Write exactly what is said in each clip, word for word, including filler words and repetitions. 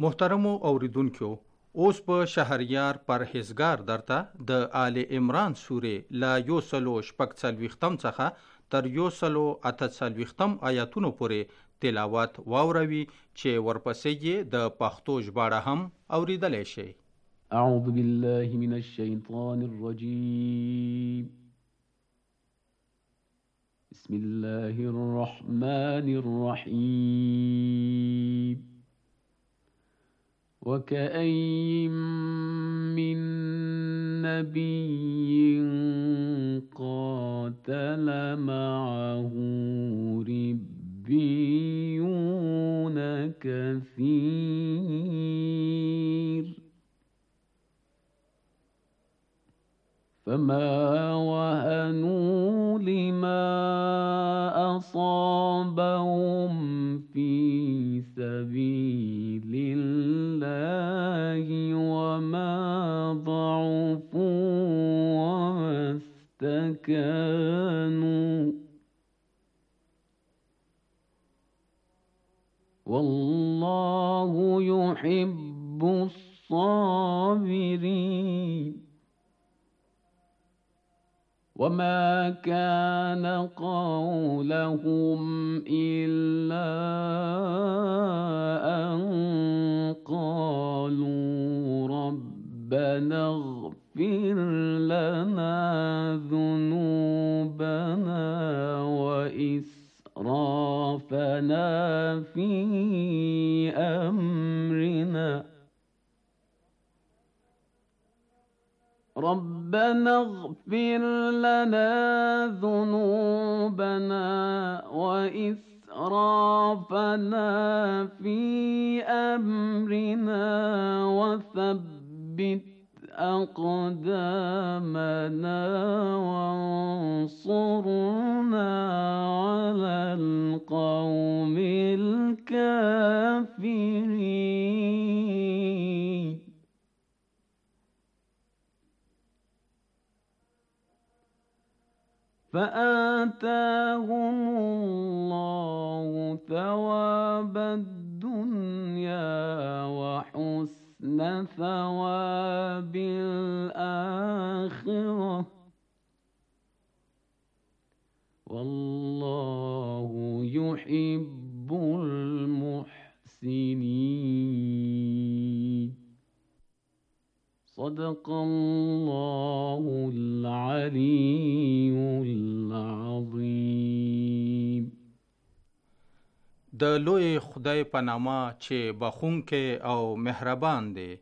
محترمو اوریدونکو، اوس په شهریار پرهیزګار درته د آل عمران سورې لا یو سلو شپږ څلوېښتم څخه تر یو سلو اته څلوېښتم آیاتونو پورې تلاوت واوروي چې ورپسې یې د پښتو ژباړه هم اوریدلی شئ. اعوذ بالله من الشیطان الرجیم. بسم الله الرحمن الرحیم. وكأين من نبي قاتل معه ربيون كثير فما وهنوا لما أصابهم في سبيل الله وما ضعفوا وما استكانوا والله يحب الصابرين. وما كان قولهم إلا أن قالوا ربنا اغفر لنا ذنوبنا وإسرافنا في أمرنا ربنا اغفر لنا ذنوبنا وإسرافنا في أمرنا وثبت أقدامنا وانصرنا على القوم الكافرين. فآتاهم الله ثواب الدنيا وحسن ثواب الآخرة والله يحب المحسنين. صدق الله العلي العظيم. د لوی خدای په نامه چې بخښونکی او مهربان دی.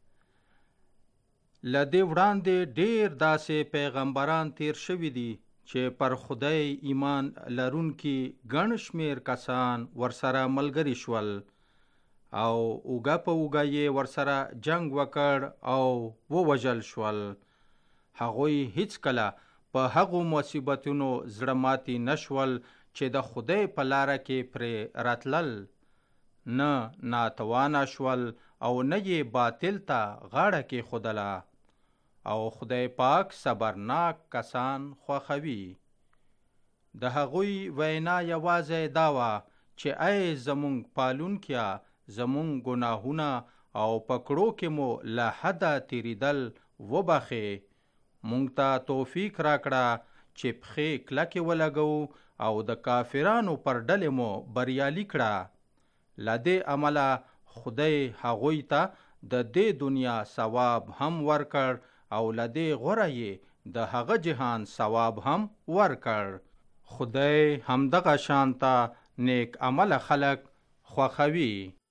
له دې وړاندې ډېر داسې پیغمبران تیر شوي دي چې پر خدای ایمان لرونکي ګڼ شمېر کسان ورسره ملګري شول او اوږه په اوږه یې ورسره جنگ وکړ او ووژل شول. هغوی هیڅکله په هغو مصیبتونو زړه ماتي نشول چې د خدای په لاره کې پرې راتلل، نه ناتوانه شول او نه یې باطل ته غاړه کېښودله. او خدای پاک صبرناک کسان خوښوي. د هغوی وینا یوازې دا وه چې ای زمونږ پالونکیه، زمونږ ګناهونه او پکړو کې مو له حده تیریدل وبخې. مونږ ته توفیق راکړه چې پښې کلکې ولګو او د کافرانو پر ډلې مو بریالي کړه. له دې عمله خدای هغوی ته د دې دنیا ثواب هم ورکړ او له دې غوره یې د هغه جهان ثواب هم ورکړ. خدای همدغه شانته نیک عمله خلق خوښوي.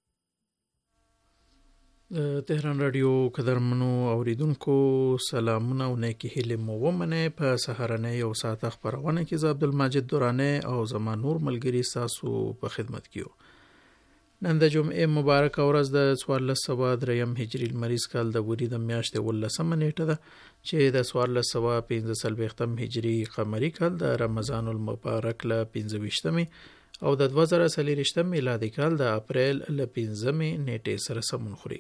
د تهران رادیو قدرمنو اوریدونکو سلامونه او نیکی هیلې مو ومنئ. په سهارنۍ او ساعته خپرونه کې زه عبدالمجید دورانی او زما نور ملګري ستاسو په خدمت کې یو. نن د جمعې مبارکه ورځ د څوارلس سوه دریم هجري لمریز کال د وري د میاشتې اوولسمه نیټه ده چې د څوارلس سوه پنځه څلوېښتم هجري قمري کال د رمضان المبارک له پنځه ویشتمې او د دوه زره څلېرویشتم میلادي کال د اپریل له پنځمې نیټې سره سمون خوري.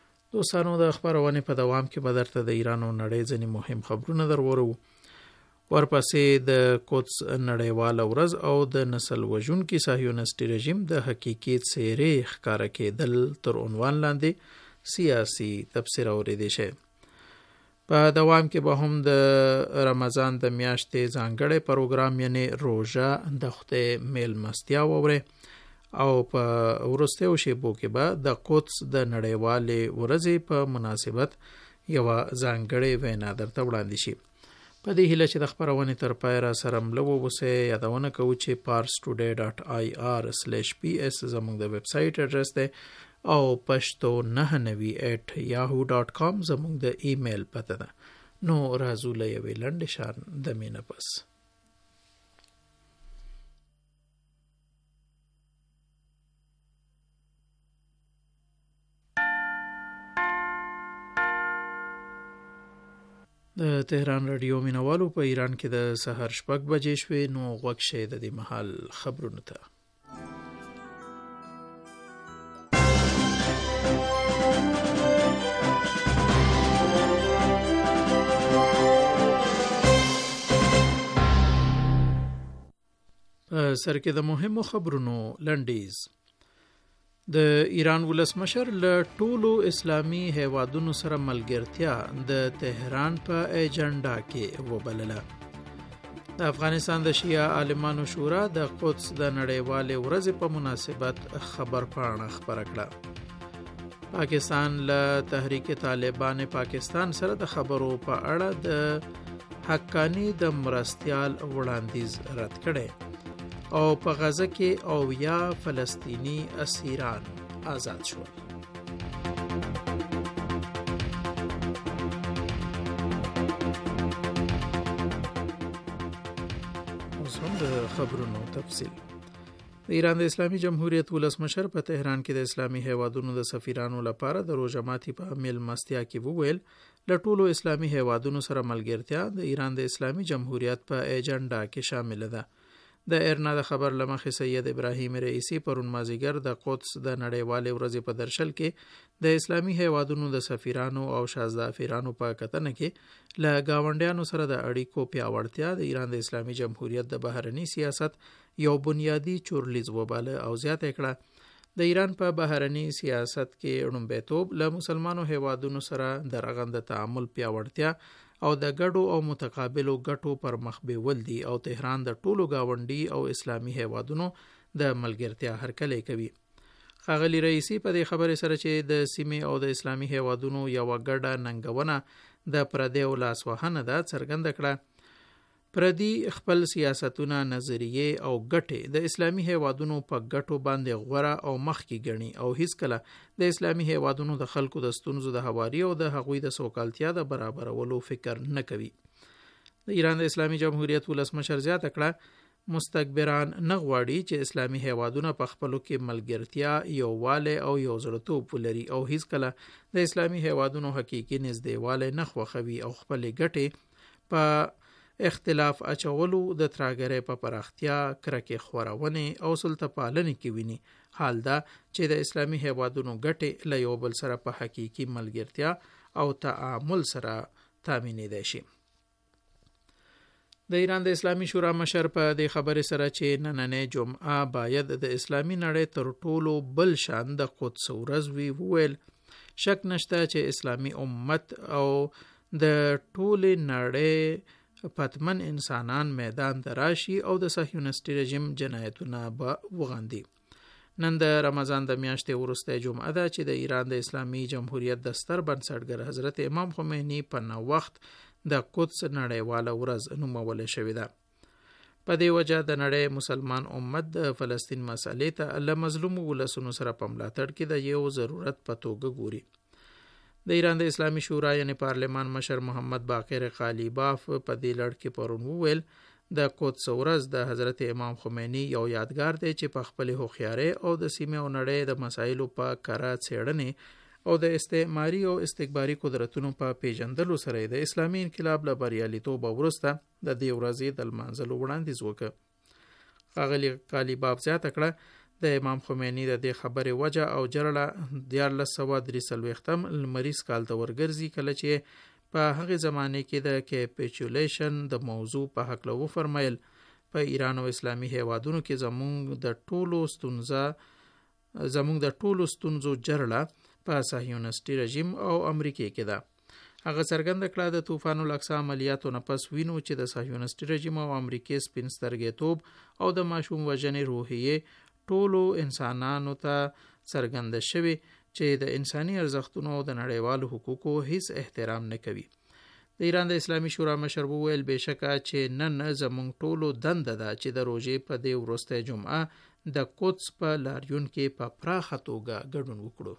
دوستانو، د خپرونې په دوام کې به درته د ایران او نړۍ ځینې مهم خبرونه درورو. ورپسې د قدس نړیواله ورځ او د نسل وژونکي صهیونیستي رژیم د حقیقي څېرې ښکاره کېدل تر عنوان لاندې سیاسي تبصره اورېدی شي. په دوام کې به هم د رمضان د میاشتې ځانګړی پروګرام یعنی روژه د خدای میلمستیا واورئ او په وروستیو شیبو کې به د قدس د نړیوالې ورځې په مناسبت یوه ځانګړې وینا درته وړاندې شي. په دې هیله چې د خپرونې تر پای را سره مله واوسئ. یادونه کوو چې پارس ټوډے ډاټ آی آر سلیش پی ایس زموږ د ویب سایټ اډرس دی او پښتو نهه نوي ایټ یاهو ډاټ کام زموږ د ایمیل پته ده. نو راځو له یوې لنډې شان د مینه پس. د تهران رادیو مینوالو په ایران کې د سهار شپږ بجې شوې. نو غوږ شئ د دې مهال خبرونو ته. په سر کې د مهمو خبرونو لنډیز. د ایران ولسمشر له ټولو اسلامي هیوادونو سره ملګرتیا د تهران په ایجنډا کې وبلله. د افغانستان د شیعه عالمانو شورا د قدس د نړیوالې ورځې په مناسبت خبر پاڼه خپره کړه. پاکستان له تحریک طالبان پاکستان سره د خبرو په اړه د حقانی د مرستیال وړاندیز رد کړي او په غزه کې او یا فلسطینی اسیران آزاد شول. اوس هم د خبرونو تفصیل. د ایران د اسلامي جمهوریت ولسمشر په تهران کې د اسلامي هیوادونو د سفیرانو لپاره د روژه ماتي په میلمستیا کې وویل له ټولو اسلامي هیوادونو سره ملګرتیا د ایران د اسلامي جمهوریت په ایجنډا کې شامل ده. د ایرنا د خبر لمخې سید ابراهیم رئیسی پرون مازیګر د قدس د نړیوالې ورځې په درشل کې د اسلامي هیوادونو د سفیرانو او شازدافیرانو په کتنه کې له ګاونډیانو سره د اړیکو پیاوړتیا د ایران د اسلامي جمهوریت د بهرني سیاست یو بنیادی چورلیز وباله او زیاته کړه. د ایران په بهرني سیاست کې لومړیتوب له مسلمانو هیوادونو سره د رغنده تعامل پیاوړتیا او د ګډو او متقابلو ګټو پر مخ بیول دي او تهران د ټولو گاونډي او اسلامي هیوادونو د ملګرتیا هرکلی کوي. ښاغلي رئیسی په دې خبرې سره چې د سیمې او د اسلامي هیوادونو یوه ګډه ننګونه د پردیو لاسوهنه ده څرګنده کړه. پردي خپل سیاستونه، نظریې او ګټې د اسلامي هیوادونو په ګټو باندې غوره او مخکې ګڼي او هیڅکله د اسلامي هیوادونو د خلکو د ستونزو د هواري او د هغوی د سوکالتیا د برابرولو فکر نه کوي. د ایران د اسلامي جمهوریت ولسمشر زیاته کړه مستکبران نه غواړي چې اسلامي هیوادونه په خپلو کې ملګرتیا، یووالی او یو زړه‌توب ولري او هیڅکله د اسلامي هیوادونو حقیقي نږدېوالی نه خوښوي او خپلې ګټې په اختلاف اچولو، د ترهګرۍ په پراختیا، کرکې خورونې او سلطه پالنې کې ویني. حال دا چې د اسلامي هیوادونو ګټې له یو بل سره په حقیقي ملګرتیا او تعامل سره تامینېدای شي. د ایران د اسلامي شورا مشر په دې خبرې سره چې نننۍ جمعه باید د اسلامي نړۍ تر ټولو بل شان د قدس ورځ وي وویل شک نشته چې اسلامي امت او د ټولې نړۍ پتمن انسانان میدان ته راشي او د صهیونیستي رژیم جنایتونه به وغندي. نن د رمضان د میاشتې وروستی جمعه ده چې د ایران د اسلامي جمهوریت د ستر بنسټګر حضرت امام خمیني په نوښت د قدس نړیواله ورځ نوموله شوې ده. په دې وجه د نړۍ مسلمان امت د فلسطین مسئلې ته له مظلومو ولسونو سره په ملاتړ کې د یو ضرورت په توګه ګوري. د ایران د اسلامي شورا یعنی پارلمان مشر محمد باقر قالیباف په دې لړ کې پرون وویل د قدس ورځ د حضرت امام خمیني یو یادګار دی چې په خپل هوښیارۍ او د سیمې او نړۍ د مسایلو په کره څېړنې او د استعماري او استکباري قدرتونو په پیژندلو سره د اسلامي انقلاب له بریالیتوب وروسته د دې ورځې د لمانځلو وړاندیز وکړ. ښاغلي قالیباف زیاته کړه د امام خمیني د دې خبرې وجه او جرړه دیارلس سوه درې څلوېښتم لمریز کال ته ورګرځي کله چې په هغه زمانه کې د کیپیچولیشن د موضوع په حق له وفرمایل په ایران او اسلامي هیوادونو کې زمونږ د ټولو ستونزه زمونږ د ټولو ستونزو جرړه په صهیونیستي رژیم او امریکا کې ده. هغه څرګنده کړه د طوفان الاقصی عملیاتو نه پس وینو چې د صهیونیستي رژیم او امریکا سپین سترګېتوب او د ماشوم وژنې روحیې ټولو انسانانو ته څرګنده شوي چې د انساني ارزښتونو او د نړیوالو حقوقو هیڅ احترام نه کوي. د ایران د اسلامي شورا مشر وویل بېشکه چې نن زموږ ټولو دنده ده چې د روژې په دې وروستۍ جمعه د قدس په لاریون کې په پراخه توګه ګډون وکړو.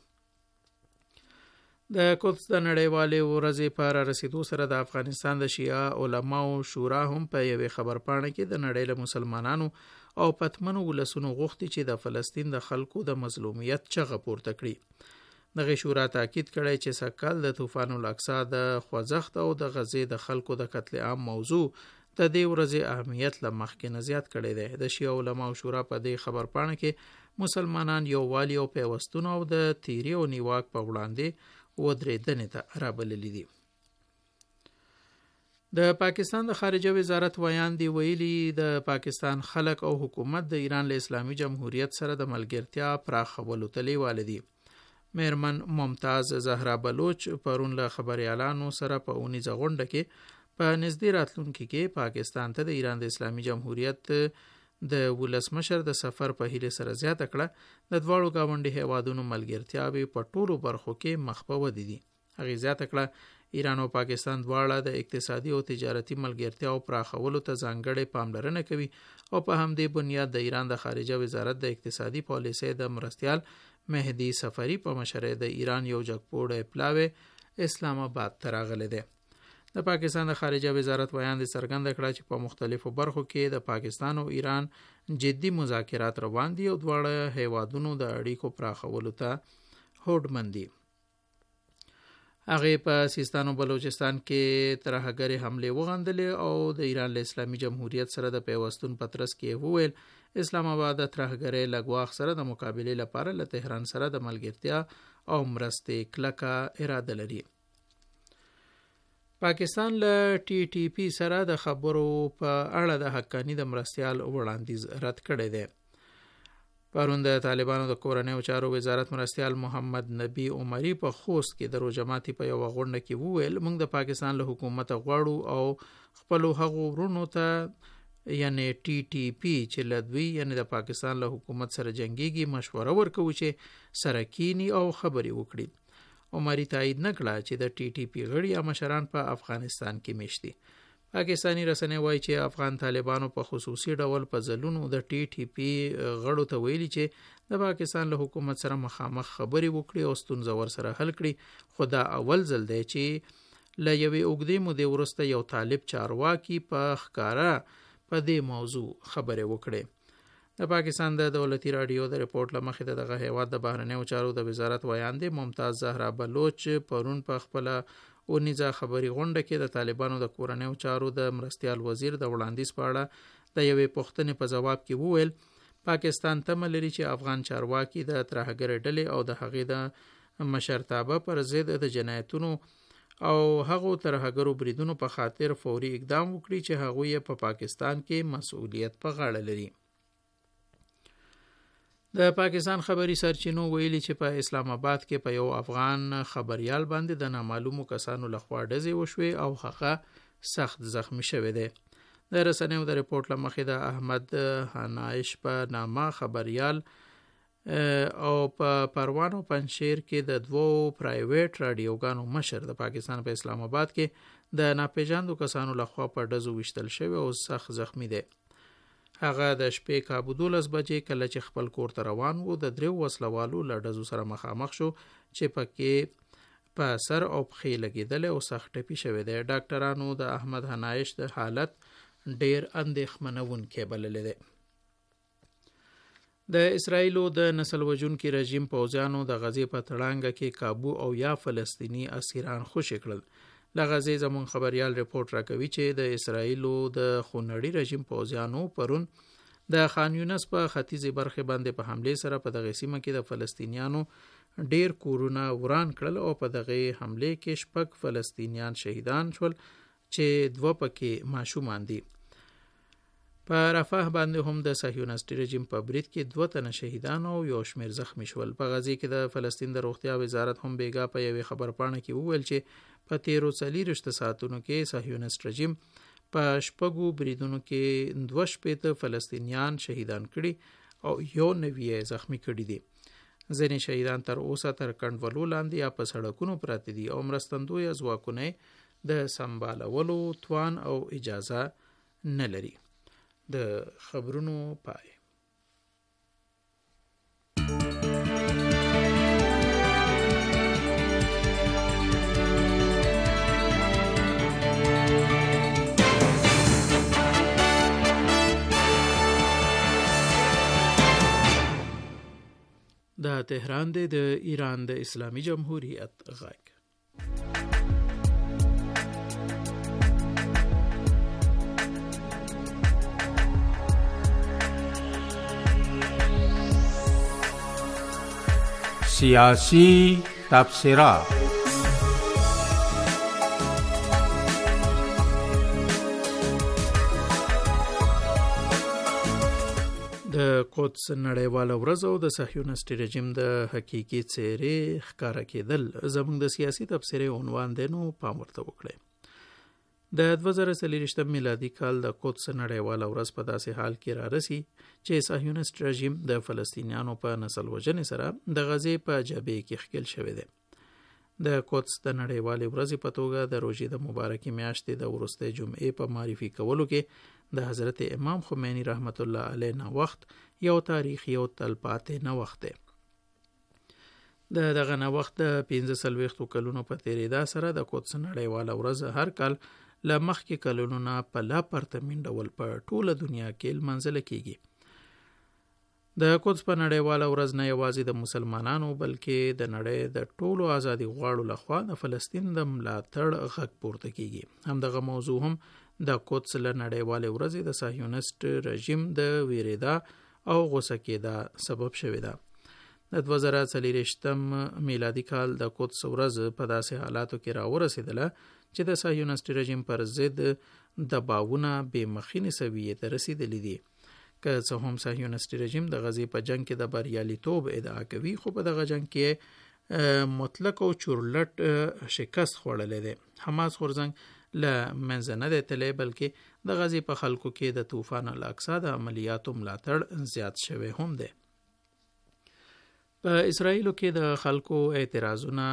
د قدس د نړیوالې ورځې په رارسېدو سره د افغانستان د شیعه علماو شورا هم په یوې خبرپاڼه کې د نړۍ له مسلمانانو او پتمنو ولسونو غوښتي چې د فلسطین د خلکو د مظلومیت چغه پورته کړي. دغه شورا تاکید کړی چې سږکال د طوفان الاقصی د خوځښت او د غزې د خلکو د قتل عام موضوع د دې ورځې اهمیت له مخکې نه زیات کړی دی. د شیعه علماو شورا په دې خبرپاڼه کې مسلمانان یووالي او پیوستون او د تیری او نیواک په وړاندې ودرېدنې ته رابللي دي. د پاکستان د خارجه وزارت ویان دی ویلي د پاکستان خلک او حکومت د ایران له اسلامي جمهوریت سره د ملګرتیا پراخولو ته لیواله دي. میرمن ممتاز زهرا بلوچ پرون له خبريالانو سره په اونیزه غونډه کې په نږدې راتلونکي کې پاکستان ته د ایران د اسلامي جمهوریت د ولسمشر د سفر په هیله سره زیاته کړه د دواړو گاونډي هیوادونو ملګرتیاوې په ټولو برخو کې مخ په ودې دي. هغې زیاته کړه ایران او پاکستان دواړه د اقتصادي او تجارتي ملګرتیاو پراخولو ته ځانګړې پاملرنه کوي او په همدې بنیاد د ایران د خارجه وزارت د اقتصادي پالیسۍ د مرستیال مهدي سفری په مشرۍ د ایران یو جګپوړی پلاوی اسلام آباد ته راغلی دی. د پاکستان د خارجه وزارت ویان دي څرګنده کړه چې په مختلفو برخو کې د پاکستان او ایران جدي مذاکرات روان دي او دواړه هیوادونو د اړیکو پراخولو ته هوډمن دي. هغې په سیستان او بلوچستان کې ترهګرې حملې وغندلې او د ایران له اسلامي جمهوریت سره د پیوستون په ترڅ کې وویل اسلام آباد د ترهګرۍ له ګواښ سره د مقابلې لپاره له تهران سره د ملګرتیا او مرستې کلکه اراده لري. پاکستان له ټي ټي پی سره د خبرو په اړه د حقانی د مرستیال وړاندیز رد کړی دی. پرون د طالبانو د کورنیو چارو وزارت مرستیال محمد نبی عمری په خوست کې د روجماتي په یو غونډه کې وویل موږ د پاکستان له حکومت غواړو او خپل هغو ورونو ته یعنی ټي ټي پی چې لدوی یعنی د پاکستان له حکومت سره جنگيږي مشوره ورکوي چې سره کینی او خبري وکړي. عمری تایید نکړه چې د ټي ټي پی غړي یا مشران په افغانستان کې میشتي. پاکستانی رسنۍ وایي چې افغان طالبانو په خصوصي ډول په ځلونو د ټي ټي پی غړو ته ویلي چې د پاکستان له حکومت سره مخامخ خبري وکړي او ستونزه ورسره حل کړي. خو دا اول ځل دی چې له یوې اوږدې مودې وروسته یو طالب چارواکي په ښکاره په دې موضوع خبرې وکړي. د پاکستان د دولتي رادیو د ریپورت لمخې د دغه هیواد د بهرنیو چارو د وزارت ویان دی ممتاز زهرا بلوچ پرون په خپل اونیزه خبري غونډه کې د طالبانو د کورنیو چارو د مرستیال وزیر د وړاندیز په اړه د یوې پوښتنې په جواب کې وویل پاکستان تمه لري چې افغان چارواکي د ترهګر ډلې او د هغې د مشرتابه پر ضد د جنایتونو او هغو ترهګرو بریدونو په خاطر فوري اقدام وکړي چې هغوی په پا پاکستان کې مسؤلیت په غاړه لري. د پاکستان خبري سرچینو ویلي چې په اسلام آباد کې په یو افغان خبريال باندې د نامعلومو کسانو لخوا ډزې وشوې او هغه سخت زخمی شوی دی. د رسنیو د ریپورت لمخې د احمد هنایش په نامه خبريال او په پروان او پنجشیر کې د دوو پرایویټ رادیوګانو مشر د پاکستان په اسلام آباد کې د ناپېژاندو کسانو لخوا په ډزو وشتل شوی او سخت زخمی دی. هغه د شپې کابو دولس بجې کله چې خپل کور ته روان و د دریو وسلوالو له ډزو سره مخامخ شو چې پکې په سر او پښې لګېدلی او سخت ټپي شوی دی. ډاکټرانو د احمد هنایش د حالت ډیر اندېښمنونکی بللی دی. د اسرائیلو د نسل وژونکي رژیم پوځیانو د غزې په تړانګه کې کابو او یا فلسطینی اسیران خوشي کړل. له غزې زمون خبريال ریپورت راکوي چې د اسرائیلو د خونړي رژیم پوځیانو پرون د خان یونس په ختیځي برخې باندې په حمله سره په دغه سیمه کې د فلسطینیانو ډیر کورونه وران کړل او په دغه حمله کې شپږ فلسطینیان شهیدان شول چې دوه پکې ماشومان دي. په رفح باندې هم د صهیونیستي رژیم په برید کې دوه تنه شهیدان او یو شمېر زخمی شول. په غزې کې د فلسطین د روغتیا وزارت هم بیګا په یوې خبرپاڼه کې وویل چې په تیرو څلېرویشت ساعتونو کې صهیونیست رژیم په شپږو بریدونو کې دوه شپېته فلسطینیان شهیدان کړي او یو نوی یې زخمی کړي دي. ځینې شهیدان تر اوسه تر کنډولو لاندې یا په سړکونو پراته دي او مرستندویه ځواکونه د سمبالولو توان او اجازه نه لري. د خبرونو پای. د تهران د ایران د اسلامي جمهوریت غږ. سیاسی تبصره. د قدس نړیواله ورځ او د صهیونیستي رژیم د حقیقي څېرې ښکاره کېدل زموږ د سیاسي تبصرې عنوان دی، نو پام ورته وکړئ. د دوه زره څلېرویشتم میلادي کال د قدس نړیواله ورځ په داسې حال کې را رسي چې صهیونیست رژیم د فلسطینیانو په نسل وژنې سره د غزې په جبهې کې ښکېل شوی دی. د قدس د نړیوالې ورځې په توګه د روژې د مبارکې میاشتې د وروستۍ جمعې په معرفي کولو کې د حضرت امام خمینی رحمت الله علیه نوښت یو تاریخي او تلپاتې نوښت دی. د دغه نوښت د پنځه څلوېښتو کلونو په تېرېدا سره د قدس نړیواله ورځ هر کال له مخکې کلونو نه په لا پرتمین ډول په ټوله دنیا کې لمانځل کېږي. د قدس په نړیواله ورځ نه یوازې د مسلمانانو بلکې د نړۍ د ټولو ازادي غواړو لخوا د فلسطین د ملاتړ غږ پورته کېږي. همدغه موضوع هم د قدس له نړیوالې ورځې د صهیونیست رژیم د ویرېدا او غوسه کېدا سبب شوې ده. د دوه زره څلېرویشتم میلادي کال د قدس ورځ په داسې حالاتو کې راورسېدله چې د صهیونیستي رژیم پر ضد دباوونه بې مخینې سویې ته رسېدلي دي. که څه هم صهیونیستي رژیم د غزې په جنگ کې د بریالیتوب ادعا کوي، خو په دغه جنگ کې مطلق او چورلټ شکست خوړلی دی. حماس غورځنګ له منځه نه دی تللی، بلکې د غزې په خلکو کې د طوفان الاقصی د عملیاتو ملاتړ زیات شوی هم دی. په اسرائیلو کې د خلکو اعتراضونه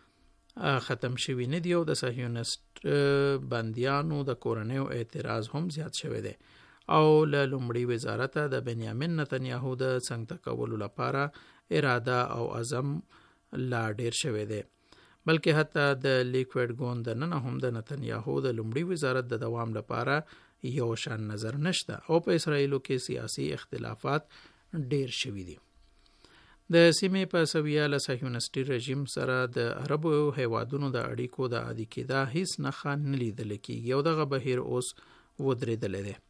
ختم شوي نه دي او د صهیونیست بندیانو د کورنیو اعتراض هم زیات شوی دی او له لومړي وزارته د بنیامین نتنیاهو د څنګ کولو لپاره اراده او عزم لا ډیر شوی دی. بلکې حتی د لیکوډ ګوند دننه هم د نتنیاهو د لومړي وزارت د دوام لپاره یو شان نظر نشته او په اسرائیلو کې سیاسي اختلافات ډیر شوي دي. د سیمې په سویه له صهیونیستي رژیم سره د عربو هیوادونو د اړیکو د عادي کېدا هیڅ نښه نه لیدل کېږي او دغه بهیر اوس ودرېدلی دی.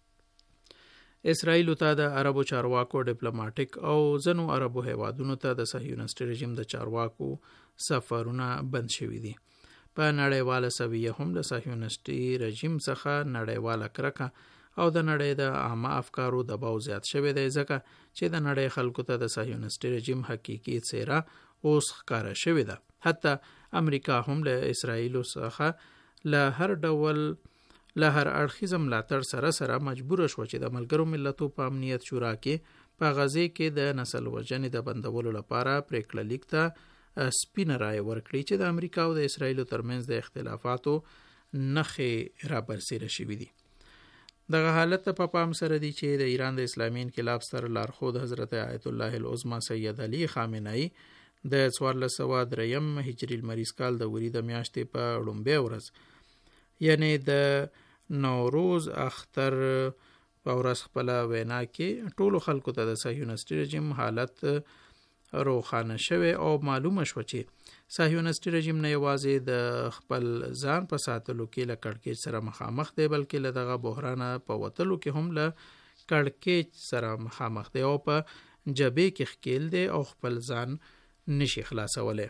اسرائیلو ته د عربو چارواکو ډیپلوماټیک او ځینو عربو هیوادونو ته د صهیونیستي رژیم د چارواکو سفرونه بند شوي دي. په نړیواله سویه هم له صهیونیستي رژیم څخه نړیواله کرکه او د نړۍ د عامه افکارو دباو زیات شوی دی، ځکه چې د نړۍ خلکو ته د صهیونیستي رژیم حقیقي څېره اوس ښکاره شوې ده. حتی امریکا هم له اسرائیلو څخه له هر ډول له هر اړخیزه ملاتړ سره سره مجبوره شوه چې د ملګرو ملتونو په امنیت شورا کې په غزې کې د نسل وژنې د بندولو لپاره پریکړه لیک ته سپینه رایه ورکړي چې د امریکا او د اسرائیلو ترمنځ د اختلافاتو نښې رابرسېره شوي دي. دغه حالت په پام سره دی چې د ایران د اسلامي انقلاب ستر لارښود حضرت آیت الله العظمى سید علي خامنه‌ای د څوارلس سوه دریم هجري لمریز کال د وري د میاشتې په لومړۍ ورځ یعنی د نوروز اختر په ورځ خپله وینا کې ټولو خلکو ته د صهیونیستي رژیم حالت روښانه شوی او معلومه شوه چې صهیونیستي رژیم نه یوازې د خپل ځان په ساتلو کې له کړکېچ سره مخامخ دی، بلکې له دغه بحرانه په وتلو کې هم له کړکېچ سره مخامخ دی او په جبهې کې ښکېل دی او خپل ځان نشي خلاصولی.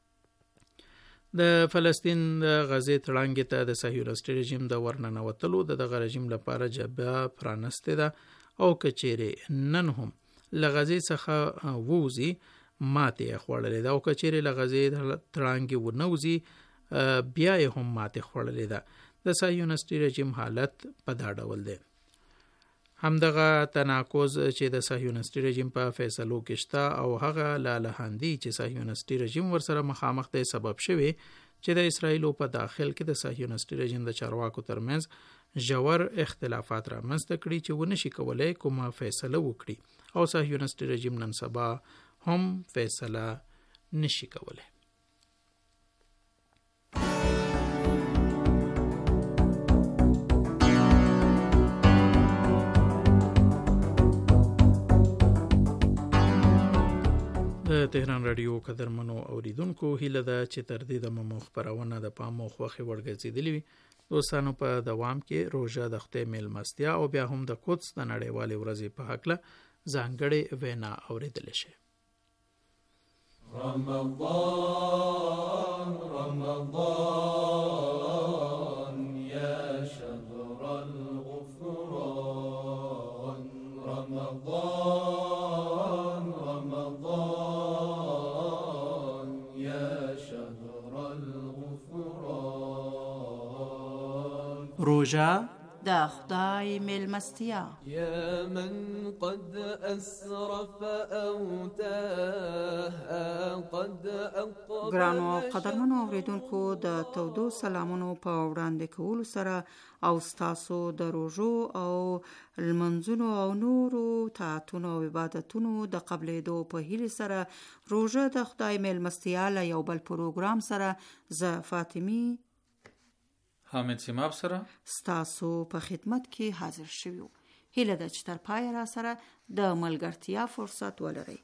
د فلسطین د غزې تړانګې ته د صهیونیستي رژیم د ورننوتلو د دغه رژیم لپاره جبهه پرانستې ده او که چیرې نن هم له غزې څخه ووځي ماتې یې خوړلې ده او که چیرې له غزې تړانګې ونه وځي بیا یې هم ماتې خوړلې ده. د صهیونیستي رژیم حالت په دا ډول دی. همدغه تناقض چې د صهیونیستي رژیم په فیصلو کې شته او هغه لالهاندي چې صهیونیستي رژیم ورسره مخامخ دی سبب شوی چې د اسرایلو په داخل کې د صهیونیستي رژیم د چارواکو ترمنځ ژور اختلافات رامنځته کړي چې ونه شي کولای کومه فیصله وکړي او صهیونیستي رژیم نن سبا هم فیصله نشي کولای. د تهران رادیو قدرمنو اوریدونکو هیله ده چې تر دې دمه مو خپرونه د پام او خوښې وړ ګرځېدلې وي. دوستانو په دوام کې روژه د خدای میلمستیا او بیا هم د قدس د نړیوالې ورځې په هکله ځانګړې وینا اوریدلی شئ. رمضان رمضان یا شهر الغفران رمضان رمضان یا شهر الغفران. روژه د خدای میلمستیا. یا من قد اسرف اوتاه قد اقبل. ګرانو قدرمنو اوریدونکو د تودو سلامونو په وړاندې کولو سره او ستاسو د روژو او لمنځونو او نورو طاعتونو او عبادتونو د قبلېدو په هیلې سره روژه د خدای میلمستیا له یو بل پروګرام سره زه فاطمی حامد سیماب سره ستاسو په خدمت کې حاضر شویو. هیله ده چې تر پای را سره د ملګرتیا فرصت ولرئ.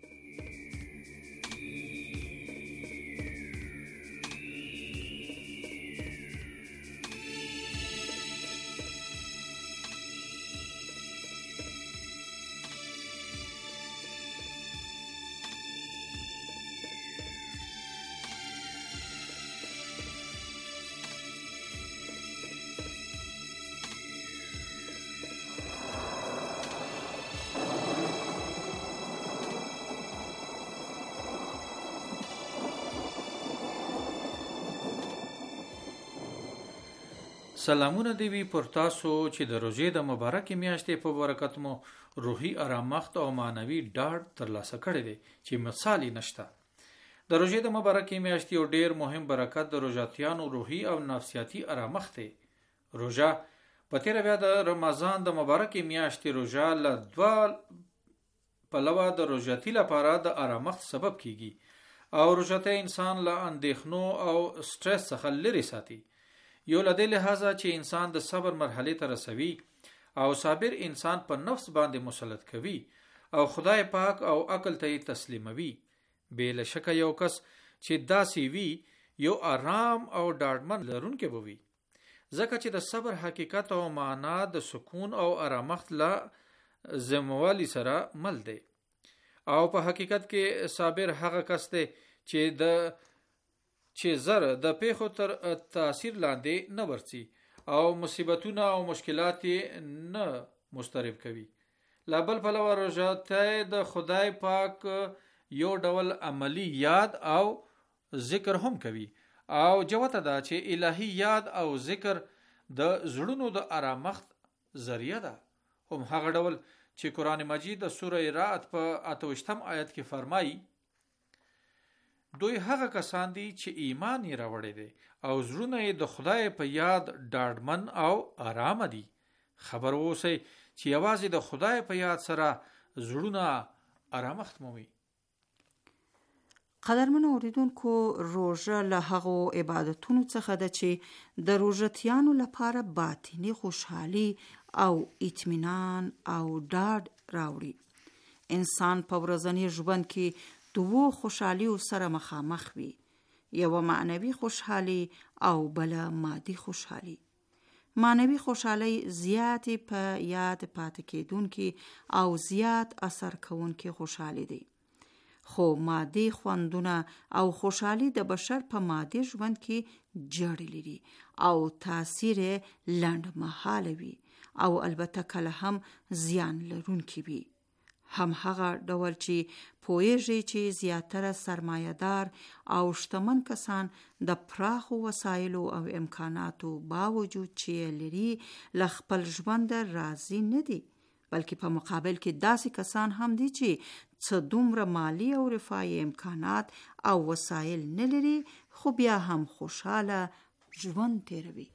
سلامونه دی وی پر تاسو چې د روژې د مبارکې میاشتې په برکت مو روحي آرامښت او معنوي ډاډ ترلاسه کړی دی چې مثالي نشته. د روژې د مبارکې میاشتې یو ډیر مهم برکت د روژاتیانو روحي او نفسیاتي آرامښت دی. روژه په تیره بیا د رمضان د مبارکې میاشتې روژه له دوه پلوه د روژاتي لپاره د آرامښت سبب کیږي او روژته انسان له اندېښنو او سټرس څخه لرې ساتي. یو له دې لحاظه چې انسان د صبر مرحلې ته رسوي او صابر انسان په نفس باندې مسلط کوي او خدای پاک او عقل ته تسلیموي. بې له شکه یو کس چې داسې وي یو آرام او ډاډمن لرونکی به وي، ځکه چې د صبر حقیقت او معنا د سکون او آرامښت له زموالي سره مل دی. او په حقیقت کې صابر هغه کس دی چې د چې زر د پیښو تر تاثیر لاندې نه ورڅي او مصیبتونه او مشکلات نه مسترب کوي. لا بل پلوه روژه ته د خدای پاک یو ډول عملی یاد او ذکر هم کوي او جوته ده چې الهی یاد او ذکر د زړونو د آرامښت ذریعہ ده. هم هغه ډول چې قرآن مجید د سوره رعد په اته ویشتم آیت کې فرمایي دوی هغه کسان دي چې ایمان یې راوړی دی او زړونه یې د خدای په یاد ډاډمن او آرام دي. خبر اوسئ چې یوازې د خدای په یاد سره زړونه آرامښت مومي. قدرمنو اوریدونکو، روژه له هغو عبادتونو څخه ده چې د روژتیانو لپاره باطنی خوشحالي او اطمینان او ډاډ راوړي. انسان په ورځني ژوند کې دوو خوشحالیو سره مخامخ وي، یو معنوي خوشحالي او بل مادي خوشحالي. معنوي خوشحالي زیاتې په یاد پاتې کېدونکې او زیات اثر کوونکې خوشحالي دی. خو مادي خوندونه او خوشحالي د بشر په مادي ژوند کې جړې لري او تاثیر لنډ مهاله وي او البته کله هم زیان لرونکي وي. هم هغه ډول چې پوهیږي چې زیاتره سرمایه‌دار او شتمن کسان د پراخو وسایلو او امکاناتو باوجود چې لري له خپل ژوند راضي نه دي، بلکې په مقابل کې داسې کسان هم دي چې څه دومره مالی او رفاهي امکانات او وسایل نه لري خو بیا هم خوشحاله ژوند تیروي.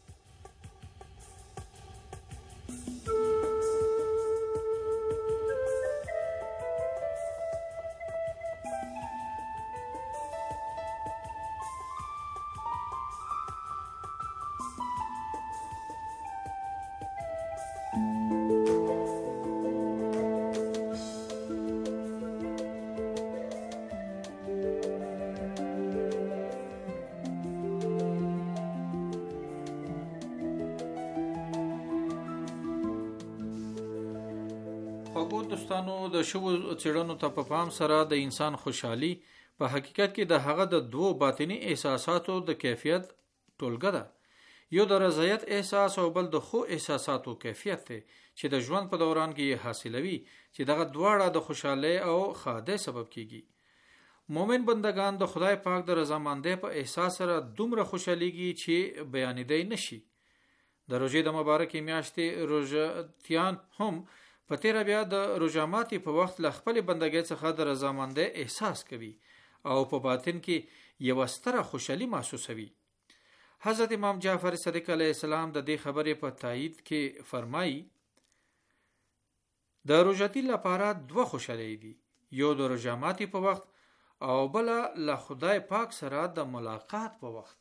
خو دوستانو د شو څېړنو ته په پام سره د انسان خوشحالي په حقیقت کې د هغه د دوو باطنی احساساتو د کیفیت ټولګه ده. یو د رضایت احساس او بل د خو احساساتو کیفیت دی چې د ژوند په دوران کې حاصلوي چې دغه دواړه د خوشحالۍ او ښادۍ سبب کیږي. مومن بندگان د خدای پاک د رضامندۍ په احساس سره دومره خوشحاليږي چې بیانېدای نشي. د روژې د مبارکې میاشتې روژه‌تیان هم په تیره بیا د روژه ماتي په وخت له خپل بندګۍ څخه د رضامندۍ احساس کوي او په باطن کې یو ستره خوشحالي محسوسوي. حضرت امام جعفر صادق علیه السلام د دې خبرې په تایید کې فرمایي د روژه‌تي لپاره دوه خوشحالۍ دي، یو د روژه ماتي په وخت او بل له خدای پاک سره د ملاقات په وخت.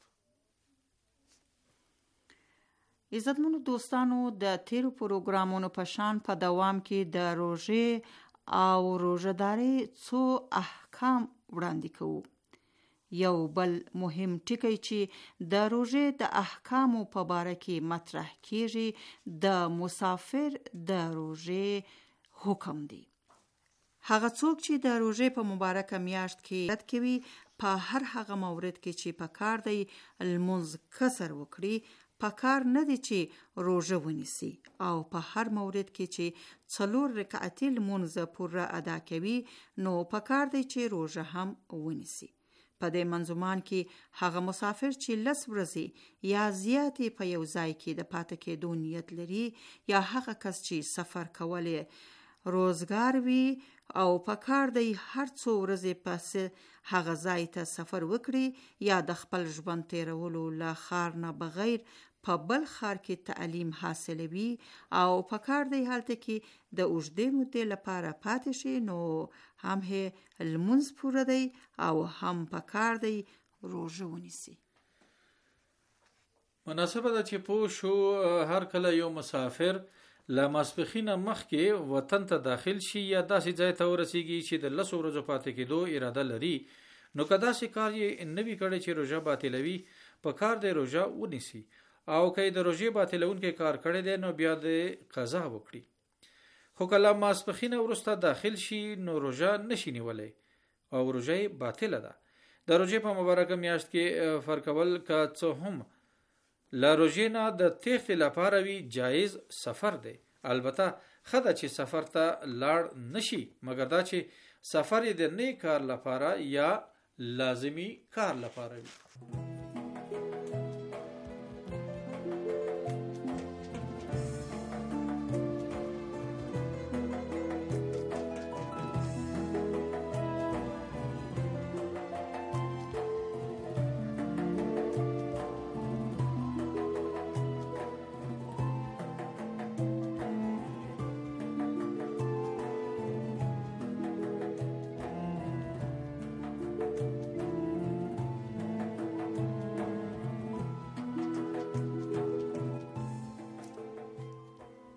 عزتمنو دوستانو، د تیرو پروګرامونو په شان په دوام کې د روژې او روژه‌دارۍ څو احکام وړاندې کوو. یو بل مهم ټکی چې د روژې د احکامو په باره کې مطرح کیږي د مسافر د روژې حکم دی. هغه څوک چې د روژې په مبارکه میاشت کې رد کوي په هر هغه مورد کې چې په کار دی لمونځ کسر وکړي، په کار نه دی چې روژه ونیسي، او په هر مورد کې چې څلور رکعتي لمونځ پوره ادا کوي نو په کار دی چې روژه هم ونیسي. په دې منظومان کې هغه مسافر چې لس ورځې یا زیاتې په یو ځای کې د پاتې کېدو نیت لري، یا هغه کس چې سفر کولې روزګار وي او په کار دی هر څو ورځې پس هغه ځای ته سفر وکړي، یا د خپل ژوند تیرولو له ښار نه بغیر په بل ښار کې تعلیم حاصلوي او په کار دی هلته کې د اوږدې مودې لپاره پاتې شي، نو هم یې لمونځ پوره دی او هم په کار دی روژه ونیسي. مناسبه ده چې پوه شو هر کله یو مسافر له ماسپښین مخکې وطن ته داخل شي یا داسې ځای ته ورسیږي چې د لسو ورځو پاتې کېدو اراده لري، نو که داسې کار یې نه وي کړی چې روژه باطلوي، په کار دی روژه ونیسي، او که د روژې باطلونکی کار کړی دی نو بیا د قضا وکړي. خو کله ماسپښین وروسته داخل شي نو روژه نشي نیولی او روژه باطله ده. د روژې په مبارکه میاشت کې فرقول که څه هم له روژې نه د تېښتې لپاره وي جایز سفر دی. البته ښه ده چې سفر ته لاړ نشي، مګر دا چې سفر یې د نیک کار لپاره یا لازمي کار لپاره وي.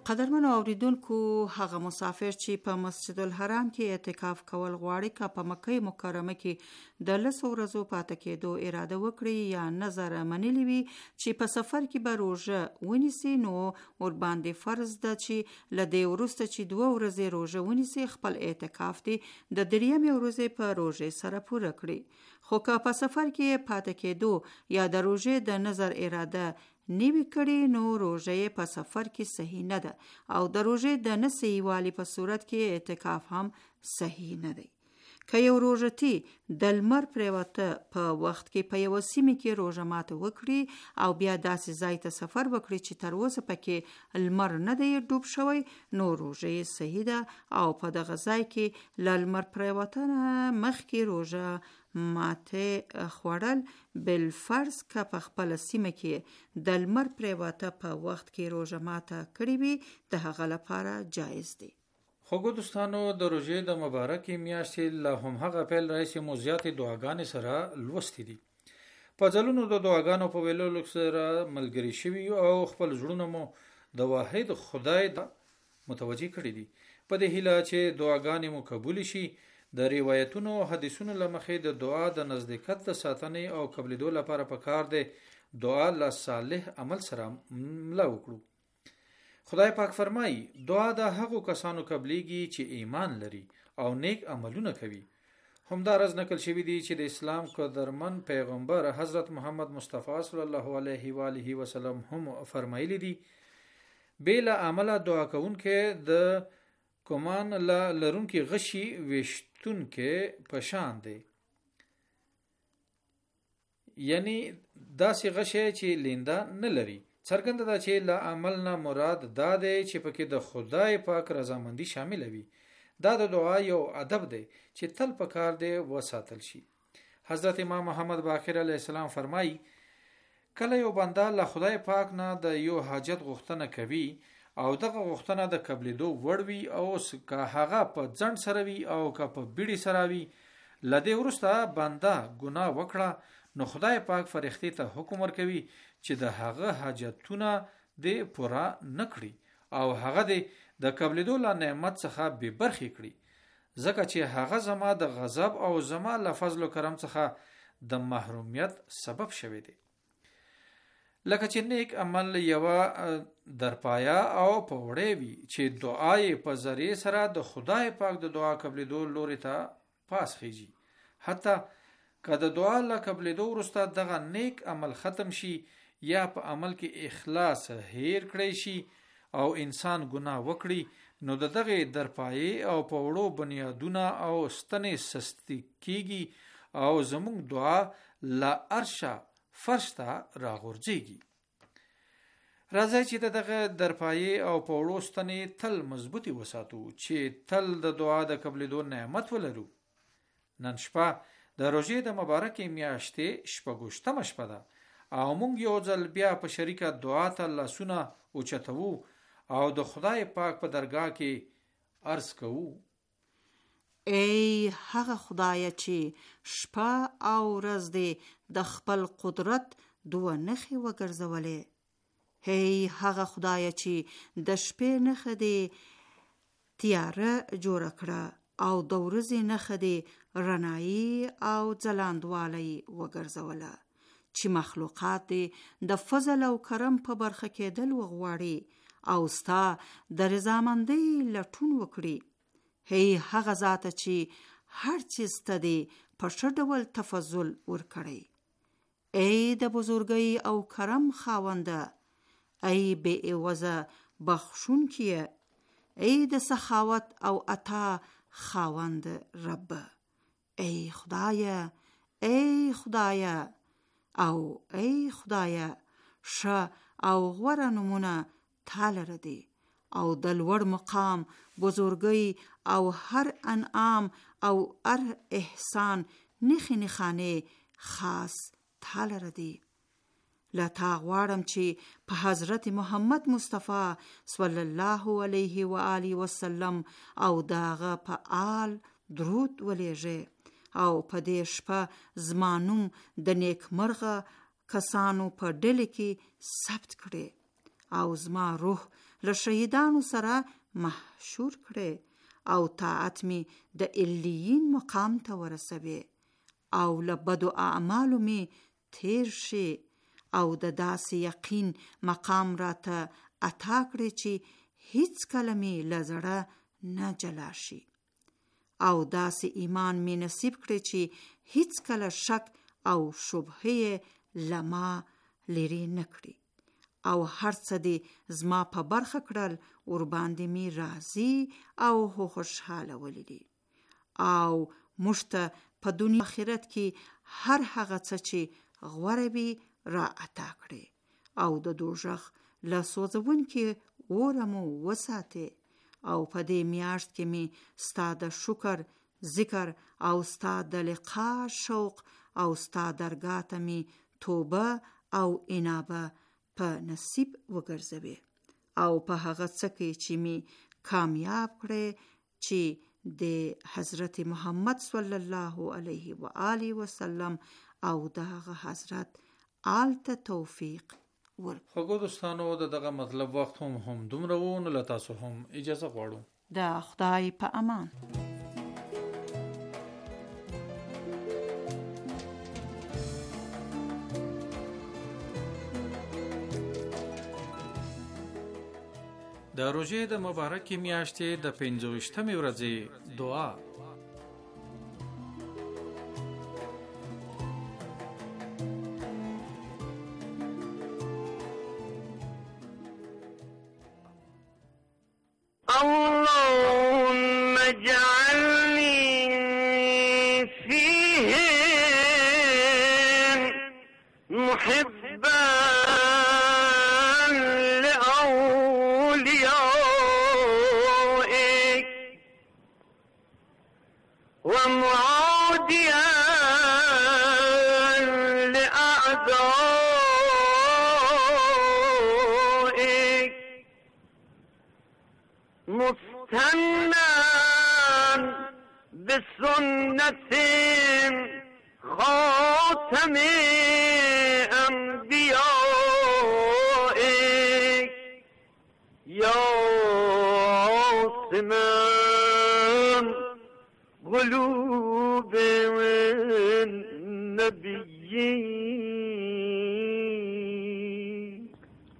قدرمنو اوریدونکو، هغه مسافر چې په مسجد الحرام کې اعتکاف کول غواړي که په مکه مکرمه کې د لسو ورځو پاتې کېدو اراده وکړي یا نظر منلی وي چې په سفر کې به روژه ونیسي، نو ور باندې فرض ده چې له دې وروسته چې دوه ورځې روژه ونیسي، خپل اعتکاف دی د دریمې ورځې په روژې سره پوره کړي. خو که په سفر کې پاتې کېدو یا د روژې د نظر اراده نیوی کړي، نو روژه یې په سفر کې صحیح نه ده او د روژې د نه صحیح والی په صورت کې اعتکاف هم صحیح نه دی. که یو روژتي د لمر پریوته په وخت کې په یوه سیمه کې روژه ماته وکړي او بیا داسې ځای ته سفر وکړي چې تر اوسه پکې لمر نه دی ډوب شوی، نو روژه یې صحیح ده او په دغه ځای کې له لمر پریوته مخکې روژه ماته خوړل بالفرض که په خپل سیمه کې د لمر پریوته په وخت کې روژه ماته کړې وي د هغه لپاره جایز دی. خوږو دوستانو، د روژې د مبارکې میاشتې له همهغه پیل راهیسې مو زیاتې دعاګانې سره لوستې دي. په ځلونو د دعاګانو په ویلو سره ملګري شوي او خپل زړونه مو د واحد خدای د متوجه کړي دي. په دې هیله چې دعاګانې مو قبول شي، د روایتونو او حدیثونو له مخې د دعا د نزدېکت د ساتنې او قبلېدو لپاره پکار دی دعا له صالح عمل سره مله وکړو. خدای پاک فرمایي دعا د هغو کسانو قبلېږي چې ایمان لري او نیک عملونه کوي. همدارز نقل شوي دي چې د اسلام قدرمن پیغمبر حضرت محمد مصطفی صلی الله علیه و آله وسلم هم فرمایلی دي بلا عمله دعا کوونکې د کومان لرونکي غشي ویشتونکې په شان دی. یعنی داسې غشی چې لینده نه لري. څرګنده ده چې له عمل نه مراد دا دی چې پکې د خدای پاک رضامندي شامل وي. دا د دعا یو ادب دی چې تل پکار دی وساتل شي. حضرت امام محمد باقر علیه السلام فرمایي کله یو بنده له خدای پاک نه د یو حاجت غوښتنه کوي او دغه غوښتنه د قبلېدو وړ وي او که هغه په ځنډ سره وي او که په بیړې سره وي، له دې وروسته بنده ګناه وکړه، نو خدای پاک فرښتې ته حکم ورکوي چې د هغه حاجتونه دې پوره نه کړي او هغه دې د قبلېدو له نعمت څخه بې برخې کړي، ځکه چې هغه زما د غضب او زما له فضل و کرم څخه د محرومیت سبب شوی دی. لکه چې نیک عمل یوه درپایا او پوړې وي چې دعای په ذریعه سره د خدای پاک د دعا قبلېدو لوري ته پاس خیږي. حتی که د دعا له قبلېدو وروسته دغه نیک عمل ختم شي یا په عمل کې اخلاص هیر کړی شي او انسان ګناه وکړي، نو د دغه درپایې او پوړو بنیادونه او ستنې سستی کیږي او زموږ دعا لا ارشا فرش ته راغورځېږي. راځئ چې دغه درپایې او پوړو ستنې تل مضبوطې وساتو چې تل د دعا د قبلېدو نعمت ولرو. نن شپه د روژې د مبارکې میاشتې شپږویشتمه شپه ده او موږ یو ځل بیا په شریکه دعا ته لاسونه اوچتوو او د خدای پاک په درګاه کې عرض کوو: ای هغه خدای چې شپه او ورځ دې د خپل قدرت دوه نښې وګرځولې. ای هغه خدای چې د شپې نښه دې تیاره جوړه کړه او د ورځې نښه دې رڼایي او ځلاندوالی وګرځوله، چې مخلوقات دې د فضل او کرم په برخه کېدل وغواړي او ستا د رضامندۍ لټون وکړي. هی هغه ذاته چې هر چیز ته دې په ښه ډول تفضل ورکړی. ای د بزرګۍ او کرم خاونده، ای بې عوضه بخښونکیه، ای د سخاوت او عطا خاوند رب. ای خدایه، ای خدایه او ای خدایه، ښه او غوره نومونه تا لره دي او د لوړ مقام، بزرګۍ او هر انعام او هر احسان نخې نښانې خاص تا لره دي. له تا غواړم چې په حضرت محمد مصطفی صلی الله علیه و آله وسلم او د هغه په آل درود ولېږې او په دې شپه زما نوم د نیکمرغه کسانو په ډلې کې ثبت کړې او زما روح له شهیدانو سره محشور کړې او طاعت می د الیین مقام ته ورسوي او له بدو اعمالو می تیر شي او د داسې یقین مقام راته عطا کړې چې هیڅ کله می له زړه نه جلا شي او داسې ایمان می نصیب کړې چې هیڅ کله شک او شبهه لما لري نکړي او هر څه دې زما په برخه کړل ور باندې می راضي او خوشحاله ولې او مشته په دنیا آخرت کې هر هغه څه چې غوړه وي را عطا کړي او د دوزخ له سوځون کې اورمو وساته او په دې میاشت کې می ستاده شکر ذکر او ستاده لقا شوق او ستاده درگاه ته می توبه او انابه په نصیب وګرځوي او په هغه څه کې چې می کامیاب کړي چې د حضرت محمد صلی الله علیه و آله وسلم او دغه حضرت آل ته توفیق ور. خو دوستانو دغه مطلب وخت هم هم دومره وونه لتاسو هم اجازه غواړو. د خدای په امان. د روژې د مبارکې میاشتې د پنځویشتمې ورځې دعا. اللهم اجعلني فيهم محبا لأوليائك ومعاديا لأعدائك مستنى بسنة خاتم أنبيائك يا عاصما قلوب النبيين.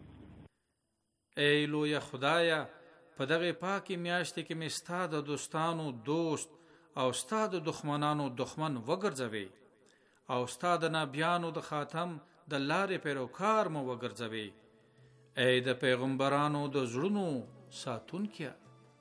ای لوی خدایا په دغه پاکي میاشتې کې مې ستا د دوستانو دوست او ستا د دښمنانو دښمن وګرځوي او ستا د نبیانو د خاتم د لارې پیروکار مو وګرځوي. ای د پیغمبرانو د زړونو ساتونکیا.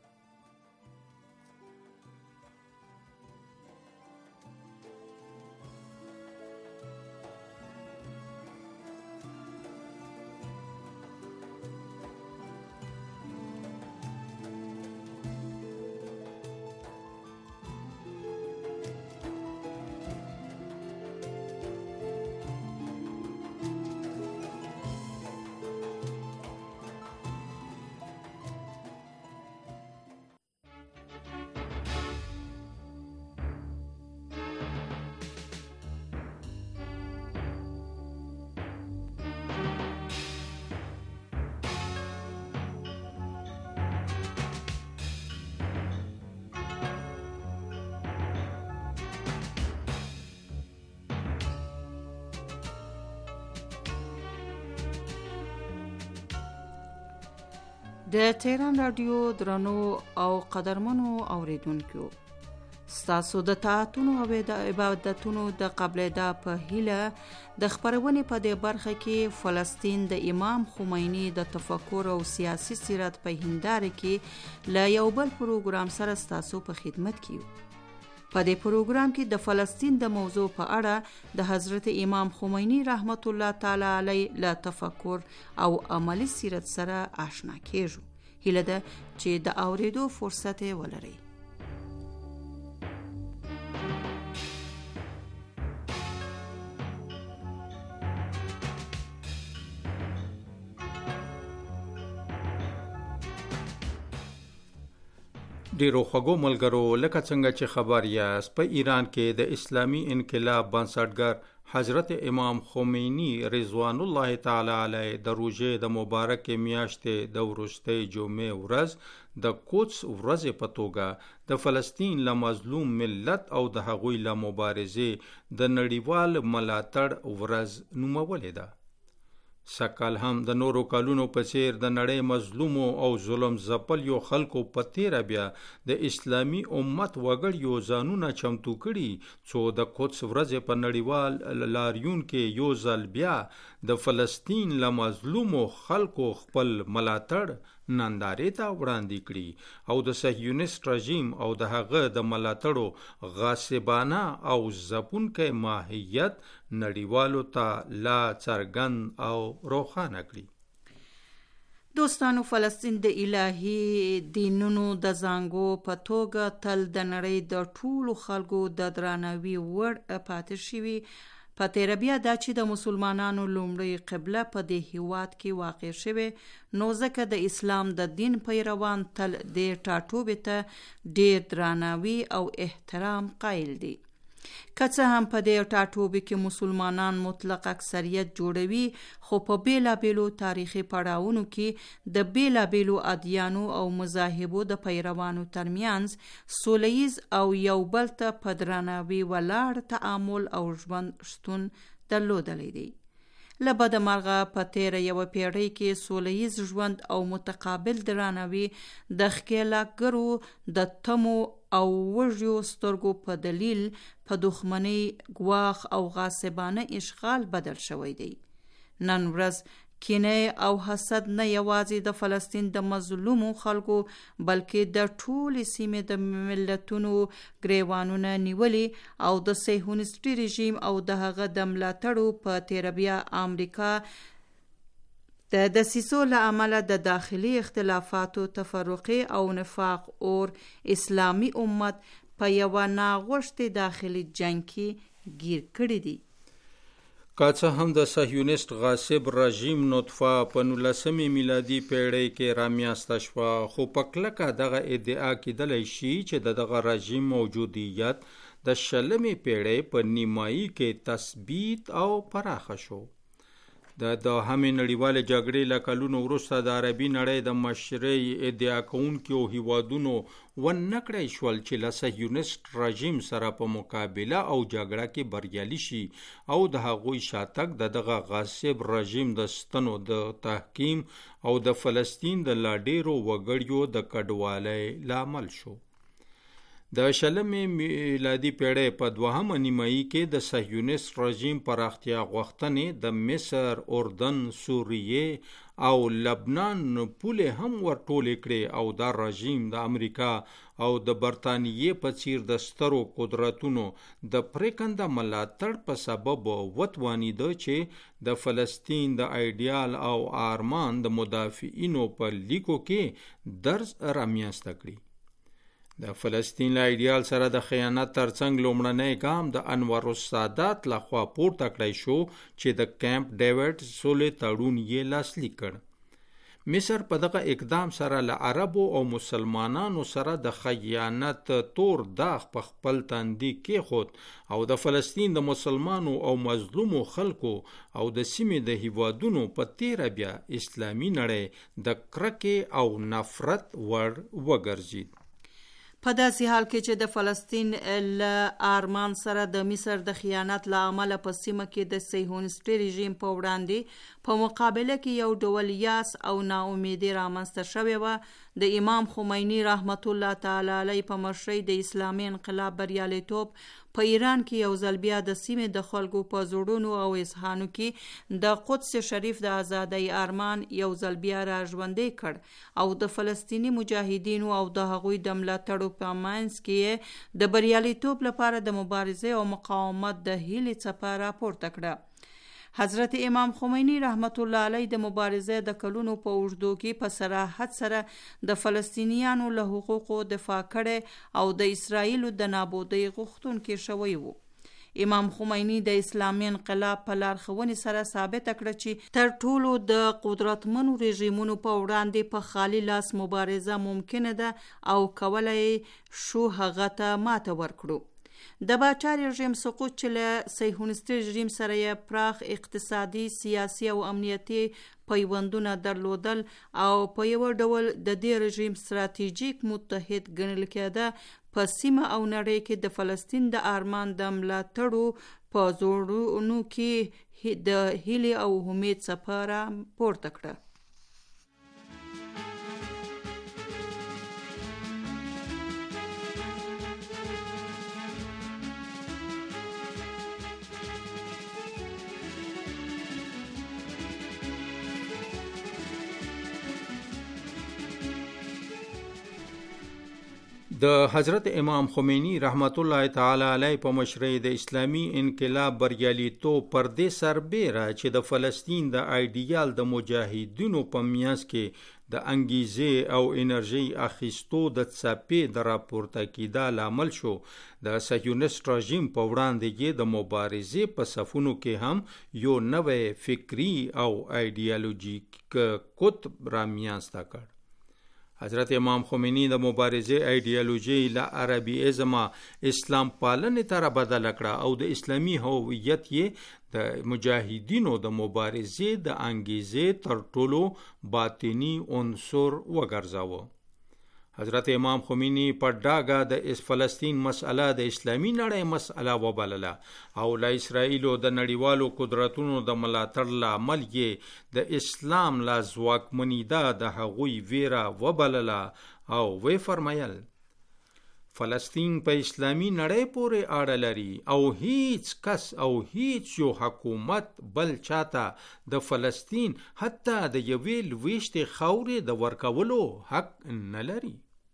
د تهران رادیو درنو او قدرمنو اوریدونکو، ستاسو د طاعتونو او د عبادتونو د قبلېدا په هیله د خبرونې په دې برخه کې فلسطین د امام خمینی د تفکر او سیاسي سیرت په هنداره کې له یو بل پروګرام سره ستاسو په خدمت کې یو. په دې پروګرام کې د فلسطین د موضوع په اړه د حضرت امام خمینی رحمت الله تعالی علیه له تفکر او عملی سیرت سره آشنا کیږو. هیله ده چې د اوریدو فرصت ولرئ. ډیرو خوږو ملګرو، لکه څنګه چې خبر یاست، په ایران کې د اسلامی انقلاب بنسټګر حضرت امام خمینی رضوان الله تعالی علیه د روژې د مبارک میاشتې د وروستۍ جمعې ورځ د قدس ورځ په توګه د فلسطین له مظلوم ملت او د هغوی له مبارزې د نړیوال ملاتړ ورځ نومولې ده. سکال هم د نورو کالونو په څیر د نړۍ مظلومو او ظلم ځپلیو خلکو په تیره بیا د اسلامي امت وګړیو ځانونه چمتو کړي څو د قدس ورځې په نړیوال لاریون کې یو ځل بیا د فلسطین له مظلومو خلکو خپل ملاتړ نندارې ته وړاندې کړي او د صهیونیست رژیم او د هغه د ملاتړو غاصبانه او ځپونکی ماهیت نړیوالو ته لا څرګند او روښانه کړي. دوستانو، فلسطین د الهي دینونو د زانګو په توګه تل د نړۍ د ټولو خلکو د درناوي وړ پاتې شوی. په تیره بیا دا چې د مسلمانانو لومړی قبله په دې هیواد کې واقع شوه، نو ځکه د اسلام د دین پیروان تل د ټاټوبې ته ډیر درناوي او احترام قایل دي. که څه هم په دې ټاټوبې کې مسلمانان مطلق اکثریت جوړوي، خو په بیلابیلو تاریخي پړاوونو کې د بیلابیلو ادیانو او مذاهبو د پیروانو ترمنځ سولیز او یو بل ته په درناوي ولاړ تعامل او ژوند شتون درلودلی دی. له بده مرغه په تیره یوه پیړۍ کې سولیز ژوند او متقابل درناوي د ښکېلاکګرو د تمو او وږیو سترګو په دلیل په دښمنۍ، ګواښ او غاصبانه اشغال بدل شوی دی. نن ورځ کینه او حسد نه یوازې د فلسطین د مظلومو خلکو بلکې د ټولې سیمې د ملتونو ګریوانونه نیولي او د صهیونیستي رژیم او د هغه د ملاتړو په تیره بیا امریکا د دسیسو له امله د داخلي اختلافاتو، تفرقې او نفاق اور اسلامي امت په یوه ناغوښتې داخلي جنگ کې گیر کړی دی. که څه هم د صهیونیست غاصب رژیم نطفه په نولسمې میلادي پیړۍ کې رامیاسته شوه، خو په کلکه دغه ادعا کیدلی شي چې د دغه رژیم موجودیت د شلمې پیړۍ په نیمایي کې تثبیت او پراخه شو. د دوهمې نړیوالې جګړې له کلونو وروسته د عربي نړۍ د مشرۍ ادعا کوونکو هیوادونو ونه کړی شول چې له صهیونیست رژیم سره په مقابله او جګړه کې بریالي شي او د هغوی شاتګ د دغه غاصب رژیم د ستنو د تحکیم او د فلسطین د لا ډیرو وګړیو د کډوالۍ لامل شو. د شلمې میلادي پیړۍ په دوهمه نیمایي کې د صهیونیست رژیم پراختیا غوښتنې د مصر، اردن، سوریې او لبنان پولې هم ورټولې کړې او دا رژیم د امریکا او د برطانیې په څیر د سترو قدرتونو د پریکنده ملاتړ په سبب وتوانیده چې د فلسطین د ایډیال او آرمان د مدافعینو په لیکو کې درز رامیاسته کړي. د فلسطین له ایډیال سره د خیانت ترڅنګ لومړنی ګام د انور السادات لخوا پورته کړی شو چې د کیمپ ډیوډ سولې تړون یې لاسلیک کړ. مصر په دغه اقدام سره له عربو او مسلمانانو سره د خیانت تور داغ په خپل تندي کېښود او د فلسطین د مسلمانو او مظلومو خلکو او د سیمې د هیوادونو په تیره بیا اسلامي نړۍ د کرکې او نفرت وړ وګرځید. په داسې حال کې چې د فلسطین له آرمان سره د مصر د خیانت له امله په سیمه کې د صهیونیستي رژیم په وړاندې په مقابله کې یو ډول یاس او ناامیدي رامنځته شوې وه. د امام خمیني رحمت الله تعالی علیه په مشرۍ د اسلامي انقلاب بریالیتوب په ایران کې یو ځل بیا د سیمې د خلکو په زړونو او اذهانو کې د قدس شریف د ازادۍ ارمان یو ځل بیا را ژوندی کړ او د فلسطیني مجاهدینو او د هغوی د ملاتړو په منځ کې د بریالیتوب لپاره د مبارزې او مقاومت د هیلې څپه راپورته کړه. حضرت امام خمینی رحمت الله علیه د مبارزې د کلونو په اوږدو کې په صراحت سره د فلسطینیانو له حقوقو دفاع کړي او د اسرائیلو د نابودۍ غوښتونکي شوی وو. امام خمینی د اسلامي انقلاب په لارښوونې سره ثابته کړه چې تر ټولو د قدرتمنو رژیمونو په وړاندې په خالی لاس مبارزه ممکنه ده او کولای شو هغه ته ماته ورکړو. د باچا رژیم سقوط چې له صهیونیستي رژیم سره یې پراخ اقتصادي، سیاسي او امنیتي پیوندونه درلودل او په یو ډول د دې رژیم ستراتیژیک متحد ګڼل کېده، په سیمه او نړۍ کې د فلسطین د ارمان د ملاتړو په زړونو کې د هیلې او امید څپه پورته کړه. د حضرت امام خمینی رحمت الله تعالی علیه په مشرۍ د اسلامی انقلاب بریالیتوب پر دې سربیره چې د فلسطین د ایډیال د مجاهدینو په میاس کې د انګیزې او انرژي اخیستو د څپې د راپورته کېدا لامل شو. د صهیونیست رژیم په وړاندې کې د مبارزې په صفونو کې هم یو نوې فکری او ایډیالوژیک قطب رامیانسته کړ. حضرت امام خمینی د مبارزې ایډیالوژي له عربي ازما اسلام پالنې ته بدل کړه او د اسلامي هویت یې د مجاهدینو د مبارزې د انګیزې تر ټولو باطنی عنصر وګرځاوه. حضرت امام خمینی په ډاګه د فلسطین مسأله د اسلامي نړۍ مسأله وبلله او له اسرائیلو د نړیوالو قدرتونو د ملاتړ لامل یې د اسلام لا ځواکمنېدا د هغوی ویره وبلله او وی فرمایل فلسطین په اسلامي نړۍ پورې اړه لري او هیڅ کس او هیڅ یو حکومت بل چاته د فلسطین حتی د یوې لویشتې خاورې د ورکولو حق نه لري.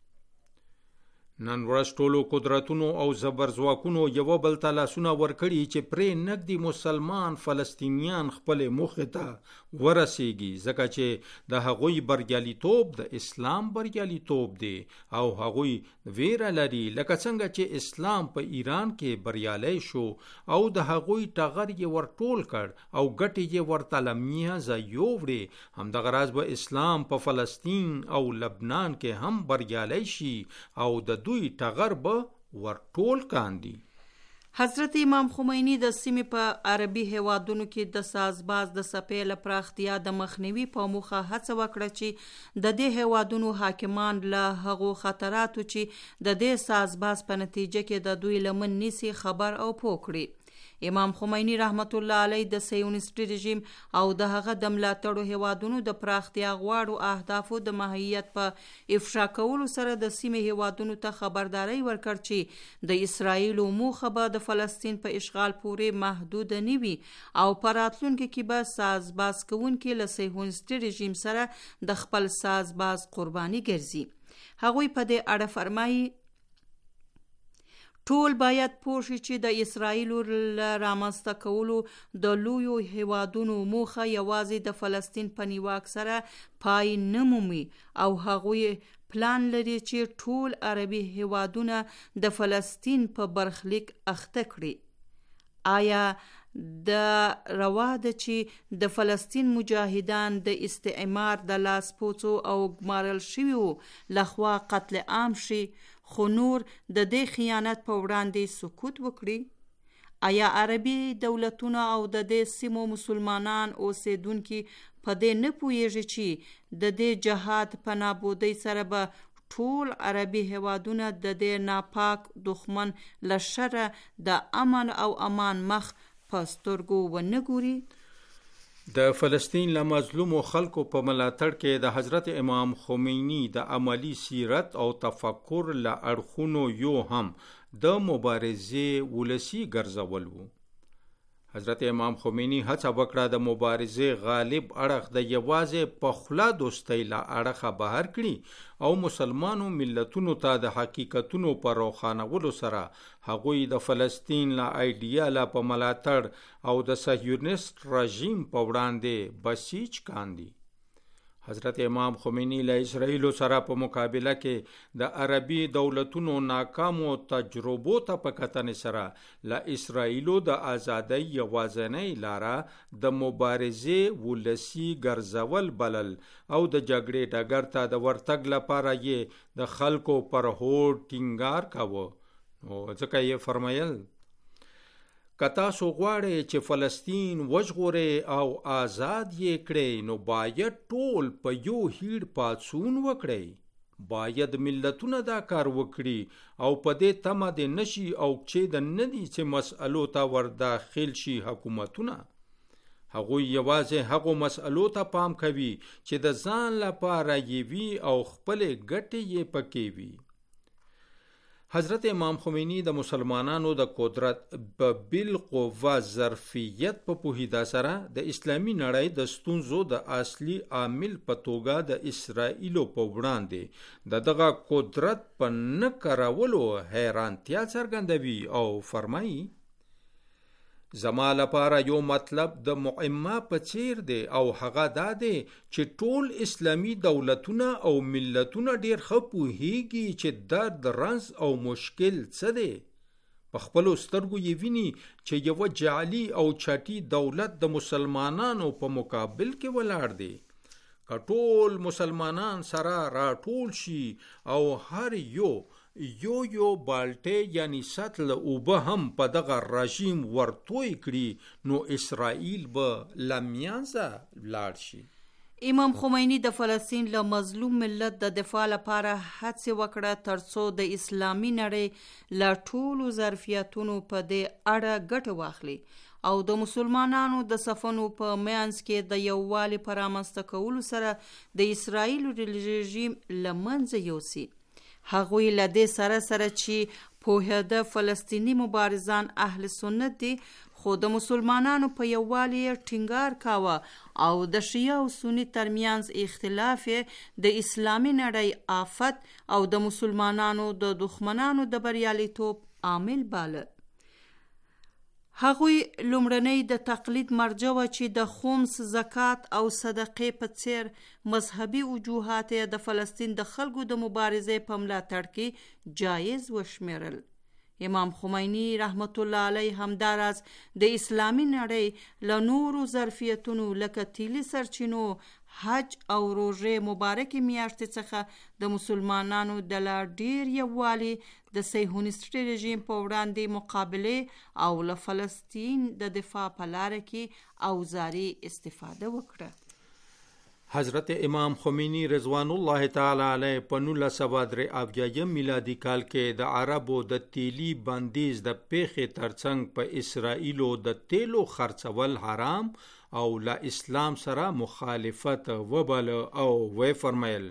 نن ورځ ټولو قدرتونو او زبرځواکونو یو بل ته لاسونه ورکړي چې پرې نږدې مسلمان فلسطینیان خپل موخې ته ورسیږي، ځکه چې د هغوی بریالیتوب د اسلام بریالیتوب دی او هغوی ویره لري لکه څنګه چې اسلام په ایران کې بریالی شو او د هغوی ټغر یې ورټول کړ او ګټې یې ورته له میازه یووړې. همدغه راز به اسلام په فلسطین او لبنان کې هم بریالی شي او د دوی ټغر به ورټول کاندي. حضرت امام خمینی د سیمې په عربي هیوادونو کې د سازباز د څپې له پراختیا د مخنیوي په موخه هڅه وکړه چې د دې هیوادونو حاکمان له هغو خطراتو چې د دې سازباز په نتیجه کې د دوی لمن نیسي خبر او پوه کړي. امام خمینی رحمت الله علیه د صهیونیستي رژیم او د هغه د ملاتړو هیوادونو د پراختیا غواړو اهدافو د ماهیت په افشا کولو سره د سیمې هیوادونو ته خبرداري ورکړ چې د اسرائیل موخه به د فلسطین په اشغال پورې محدود نه وي او په راتلونکي کې به سازباز کوونکي له صهیونیستي رژیم سره د خپل سازباز قرباني ګرځي. هغوی په دې اړه فرمایي ټول باید پوه شي چې د اسرائیلو رامنځته کولو د لویو هیوادونو موخه یوازې د فلسطین په نیواک سره پای نه مومي او هغوی پلان لري چې ټول عربي هیوادونه د فلسطین په برخلیک اخته کړي. آیا د روا ده چې د فلسطین مجاهدان د استعمار د لاس پوڅو او ګمارل شویو لخوا قتل عام شي خو نور د دې خیانت په وړاندې سکوت وکړي؟ آیا عربي دولتونه او د دې سیمو مسلمانان اوسیدونکي په دې نه پوهیږي چې د دې جهاد په نابودۍ سره به ټول عربي هیوادونه د دې ناپاک دښمن له شره د امن او امان مخ په سترګو ونه ګوري؟ د فلسطین له مظلومو خلکو په ملاتړ کې د حضرت امام خمینی د عملی سیرت او تفکر له اړخونو یو هم د مبارزې ولسی ګرځول وو. حضرت امام خمینی هڅه وکړه د مبارزې غالب اړخ د یوازې په خوله دوستۍ له اړخه بهر کړي او مسلمانو ملتونو ته د حقیقتونو په روښانولو سره هغوی د فلسطین له ایډیاله په ملاتړ او د صهیونیست رژیم په وړاندې بسیج کاندي. حضرت امام خمینی له اسرائیل سره په مقابله کې د عربي دولتونو ناکامو تجربو ته په کتنې سره له اسرائیل د ازادۍ یوازینۍ لاره د مبارزې ولسی ګرځول بلل او د جګړې ډګر ته د ورتګ لپاره یې د خلکو پر هوډ ټینګار کاوه. او ځکه یې فرمایل که تاسو غواړئ چې فلسطین وژغورئ او آزاد یې کړئ نو باید ټول په یو هیډ پاڅون وکړئ. باید ملتونه دا کار وکړي او په دې تمه دې نشي او چې د ندي چې مسئلو ته ورداخل شي حکومتونه. هغوی یوازې هغو مسئلو ته پام کوي چې د ځان لپاره یې وي او خپلې ګټې یې پکې وي. حضرت امام خمینی د مسلمانانو د قدرت په بالقوه ظرفیت په پوهیدا سره د اسلامي نړۍ د ستونزو د اصلي عامل په توګه د اسرائیلو په وړاندې د دغه قدرت په نه کارولو حیرانتیا څرګندوي او فرمایي زما لپاره یو مطلب د معما په څیر دی او هغه دا دی چې ټول اسلامي دولتونه او ملتونه ډیر ښه پوهیږي چې درد رنځ او مشکل څه دی. په خپلو سترګو یې ویني چې یوه جعلي او چټي دولت د مسلمانانو په مقابل کې ولاړ دی. که ټول مسلمانان سره راټول شي او هر یو یو یو بالټه یعنی سطل اوبه هم په دغه رژیم ورتوی کړي نو اسرائیل به لمیانزه لاړ شي. امام خمینی د فلسطین له مظلوم ملت د دفاع لپاره هڅه وکړه ترڅو د اسلامي نړۍ له ټولو ظرفیتونو په دې اړه ګټه واخلي او د مسلمانانو د صفونو په منځ کې د یووالي په رامنځته کولو سره د اسرائیل رژیم له منځه یوسي. هغوی له دې سره سره چې پوهېده فلسطیني مبارزان اهل سنت دي خو د مسلمانانو په یووالي ټینګار کاوه او د شیعه او سني ترمنځ اختلاف د اسلامي نړۍ آفت او د مسلمانانو د دښمنانو د بریالیتوب عامل باله. هغوی لومړنۍ د تقلید مرجع و چې د خمس، زکات او صدقې په څیر مذهبي وجوهات د فلسطین د خلکو د مبارزې په ملاتړ کې جایز وشمیرل. امام خمینی رحمت الله علیه همداراز د اسلامي نړۍ له نورو ظرفیتونو لکه تیلي سرچینو، حج او روژې مبارکې میاشتې څخه د مسلمانانو د لا ډیر یووالي د صهیونیستي رژیم په وړاندې مقابله او له فلسطین د دفاع په لاره کې اوزاري استفاده وکړه. حضرت امام خمینی رضوان الله تعالی علیه په نولس سوه درې اویایم میلادي کال کې د عربو د تیلي بندیز د پیښې ترڅنګ په اسرائیلو د تیلو خرڅول حرام او له اسلام سره مخالفت وباله او وی فرمایل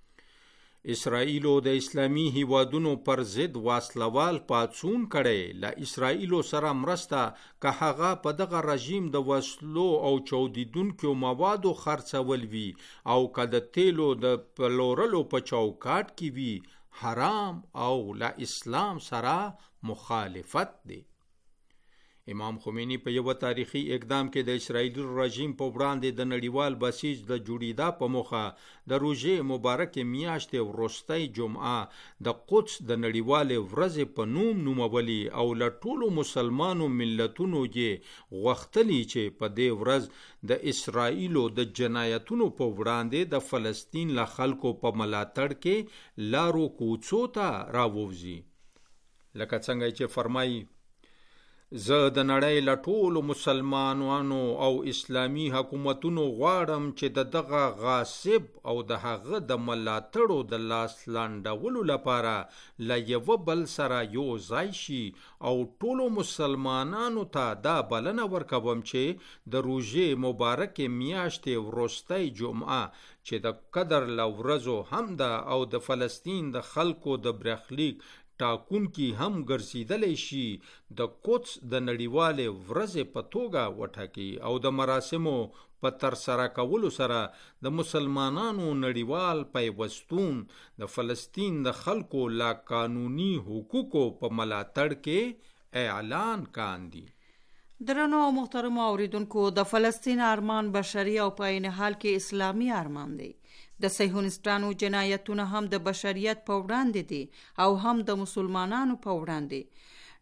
اسرائیلو د اسلامی هیوادونو پر ضد واصلوال پاڅون کړي. له اسرائیلو سره مرسته که هغه په دغه رژیم د وسلو او چاودیدونکو موادو خرڅول وي او که د تیلو د پلورلو په چوکاټ کې وي حرام او له اسلام سره مخالفت دی. امام خمینی په یو تاریخي اقدام کې د اسرائیل رژیم په وړاندې د نړیوال بسیج د جوړیدا په موخه د روژې مبارکې میاشتې وروستۍ جمعه د قدس د نړیوالې ورځې په نوم نومولي او له ټولو مسلمانو ملتونو یې غوښتلي چې په دې ورځ د اسرائیلو د جنایتونو په وړاندې د فلسطین له خلکو په ملاتړ کې لارو کوڅو ته راووځي. لکه څنګه چې فرمایي زه د نړۍ له ټولو مسلمانانو او اسلامي حکومتونو غواړم چې د دغه غاصب او د هغه د ملاتړو د لاس لاندولو لپاره له یوه بل سره یو ځای شي او ټولو مسلمانانو ته دا بلنه ورکوم چې د روژې مبارکې میاشتې وروستۍ جمعه چې د قدر له ورځو هم ده او د فلسطین د خلکو د برخلیک ټاکون کی هم ګرځیدلی شي د قدس د نړیوالې ورځې په توګه وټاکي او د مراسمو په ترسره کولو سره د مسلمانانو نړیوال پیوستون د فلسطین د خلکو لا قانوني حقوقو په ملاتړ کې اعلان کاندي. درنو او محترمو اوریدونکو، د فلسطین ارمان بشري او په عین حال کې اسلامي ارمان دی. د صهیونیستانو جنایتونه هم د بشریت په وړاندې دي او هم د مسلمانانو په وړاندې.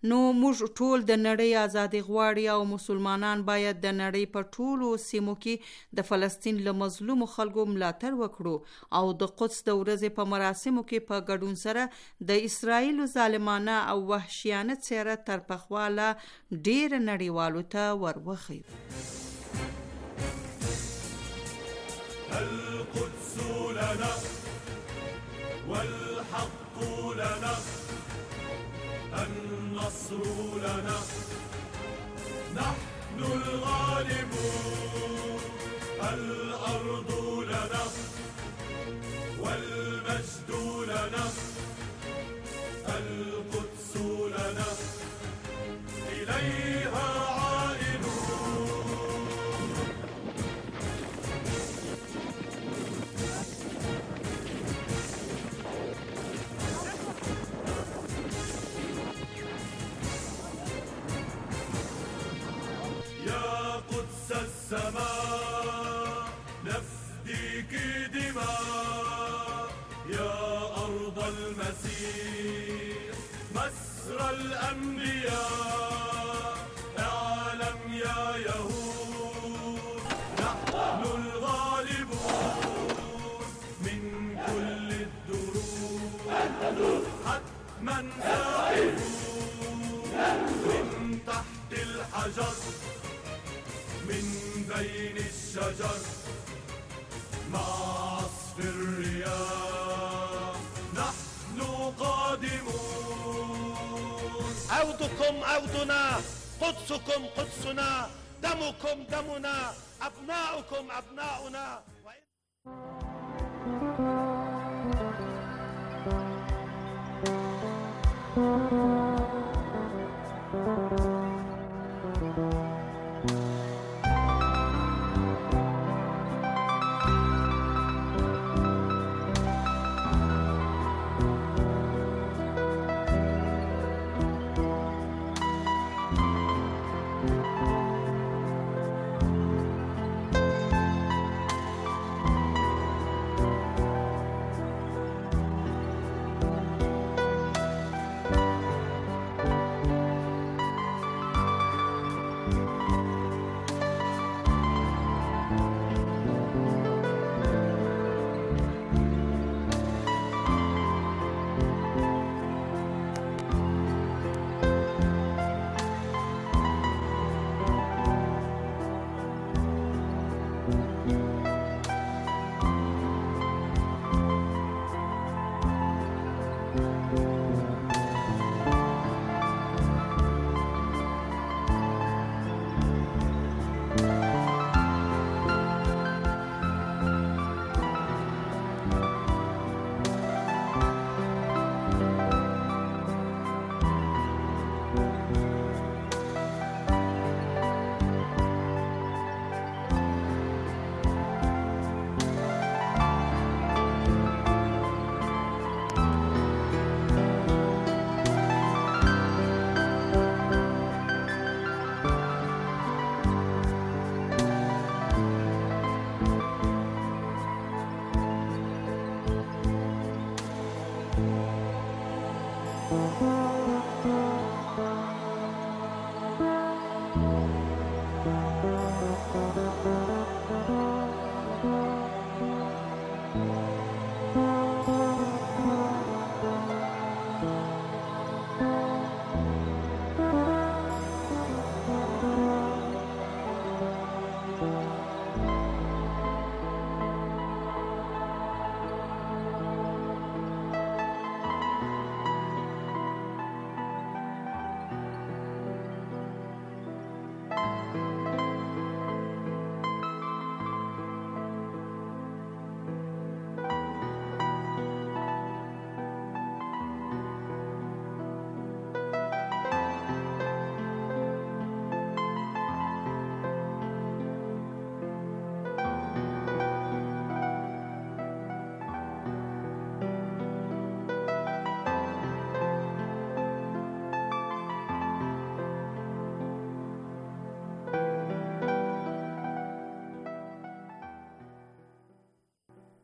نو موږ ټول د نړۍ ازادي غواړي او مسلمانان باید د نړۍ په ټولو سیمو کې د فلسطین له مظلومو خلکو ملاتړ وکړو او د قدس د ورځې په مراسمو کې په ګډون سره د اسرائیل ظالمانه او وحشیانه څیره تر پخواله ډیر نړیوالو ته وروخیو. القدس لنا والحق لنا النصر لنا نحن الغالبون الأرض لنا والمجد لنا القدس لنا إليها السماء نفديك دماء يا أرض المسيح مسرى الأنبياء اعلم يا يهود نحن الغالبون من كل الدروب حتما سائرون من تحت الحجر من بين الشجر مع عصف الرياح نحن قادمون. عودكم عودنا قدسكم قدسنا دمكم دمنا أبناؤكم أبناؤنا.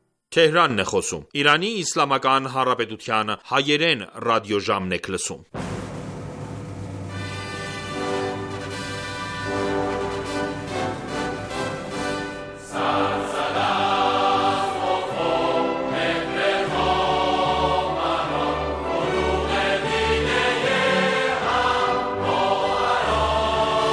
Թեհրանն է խոսում։ Իրանի Իսլամական Հանրապետության հայերեն ռադիոժամն եք լսում։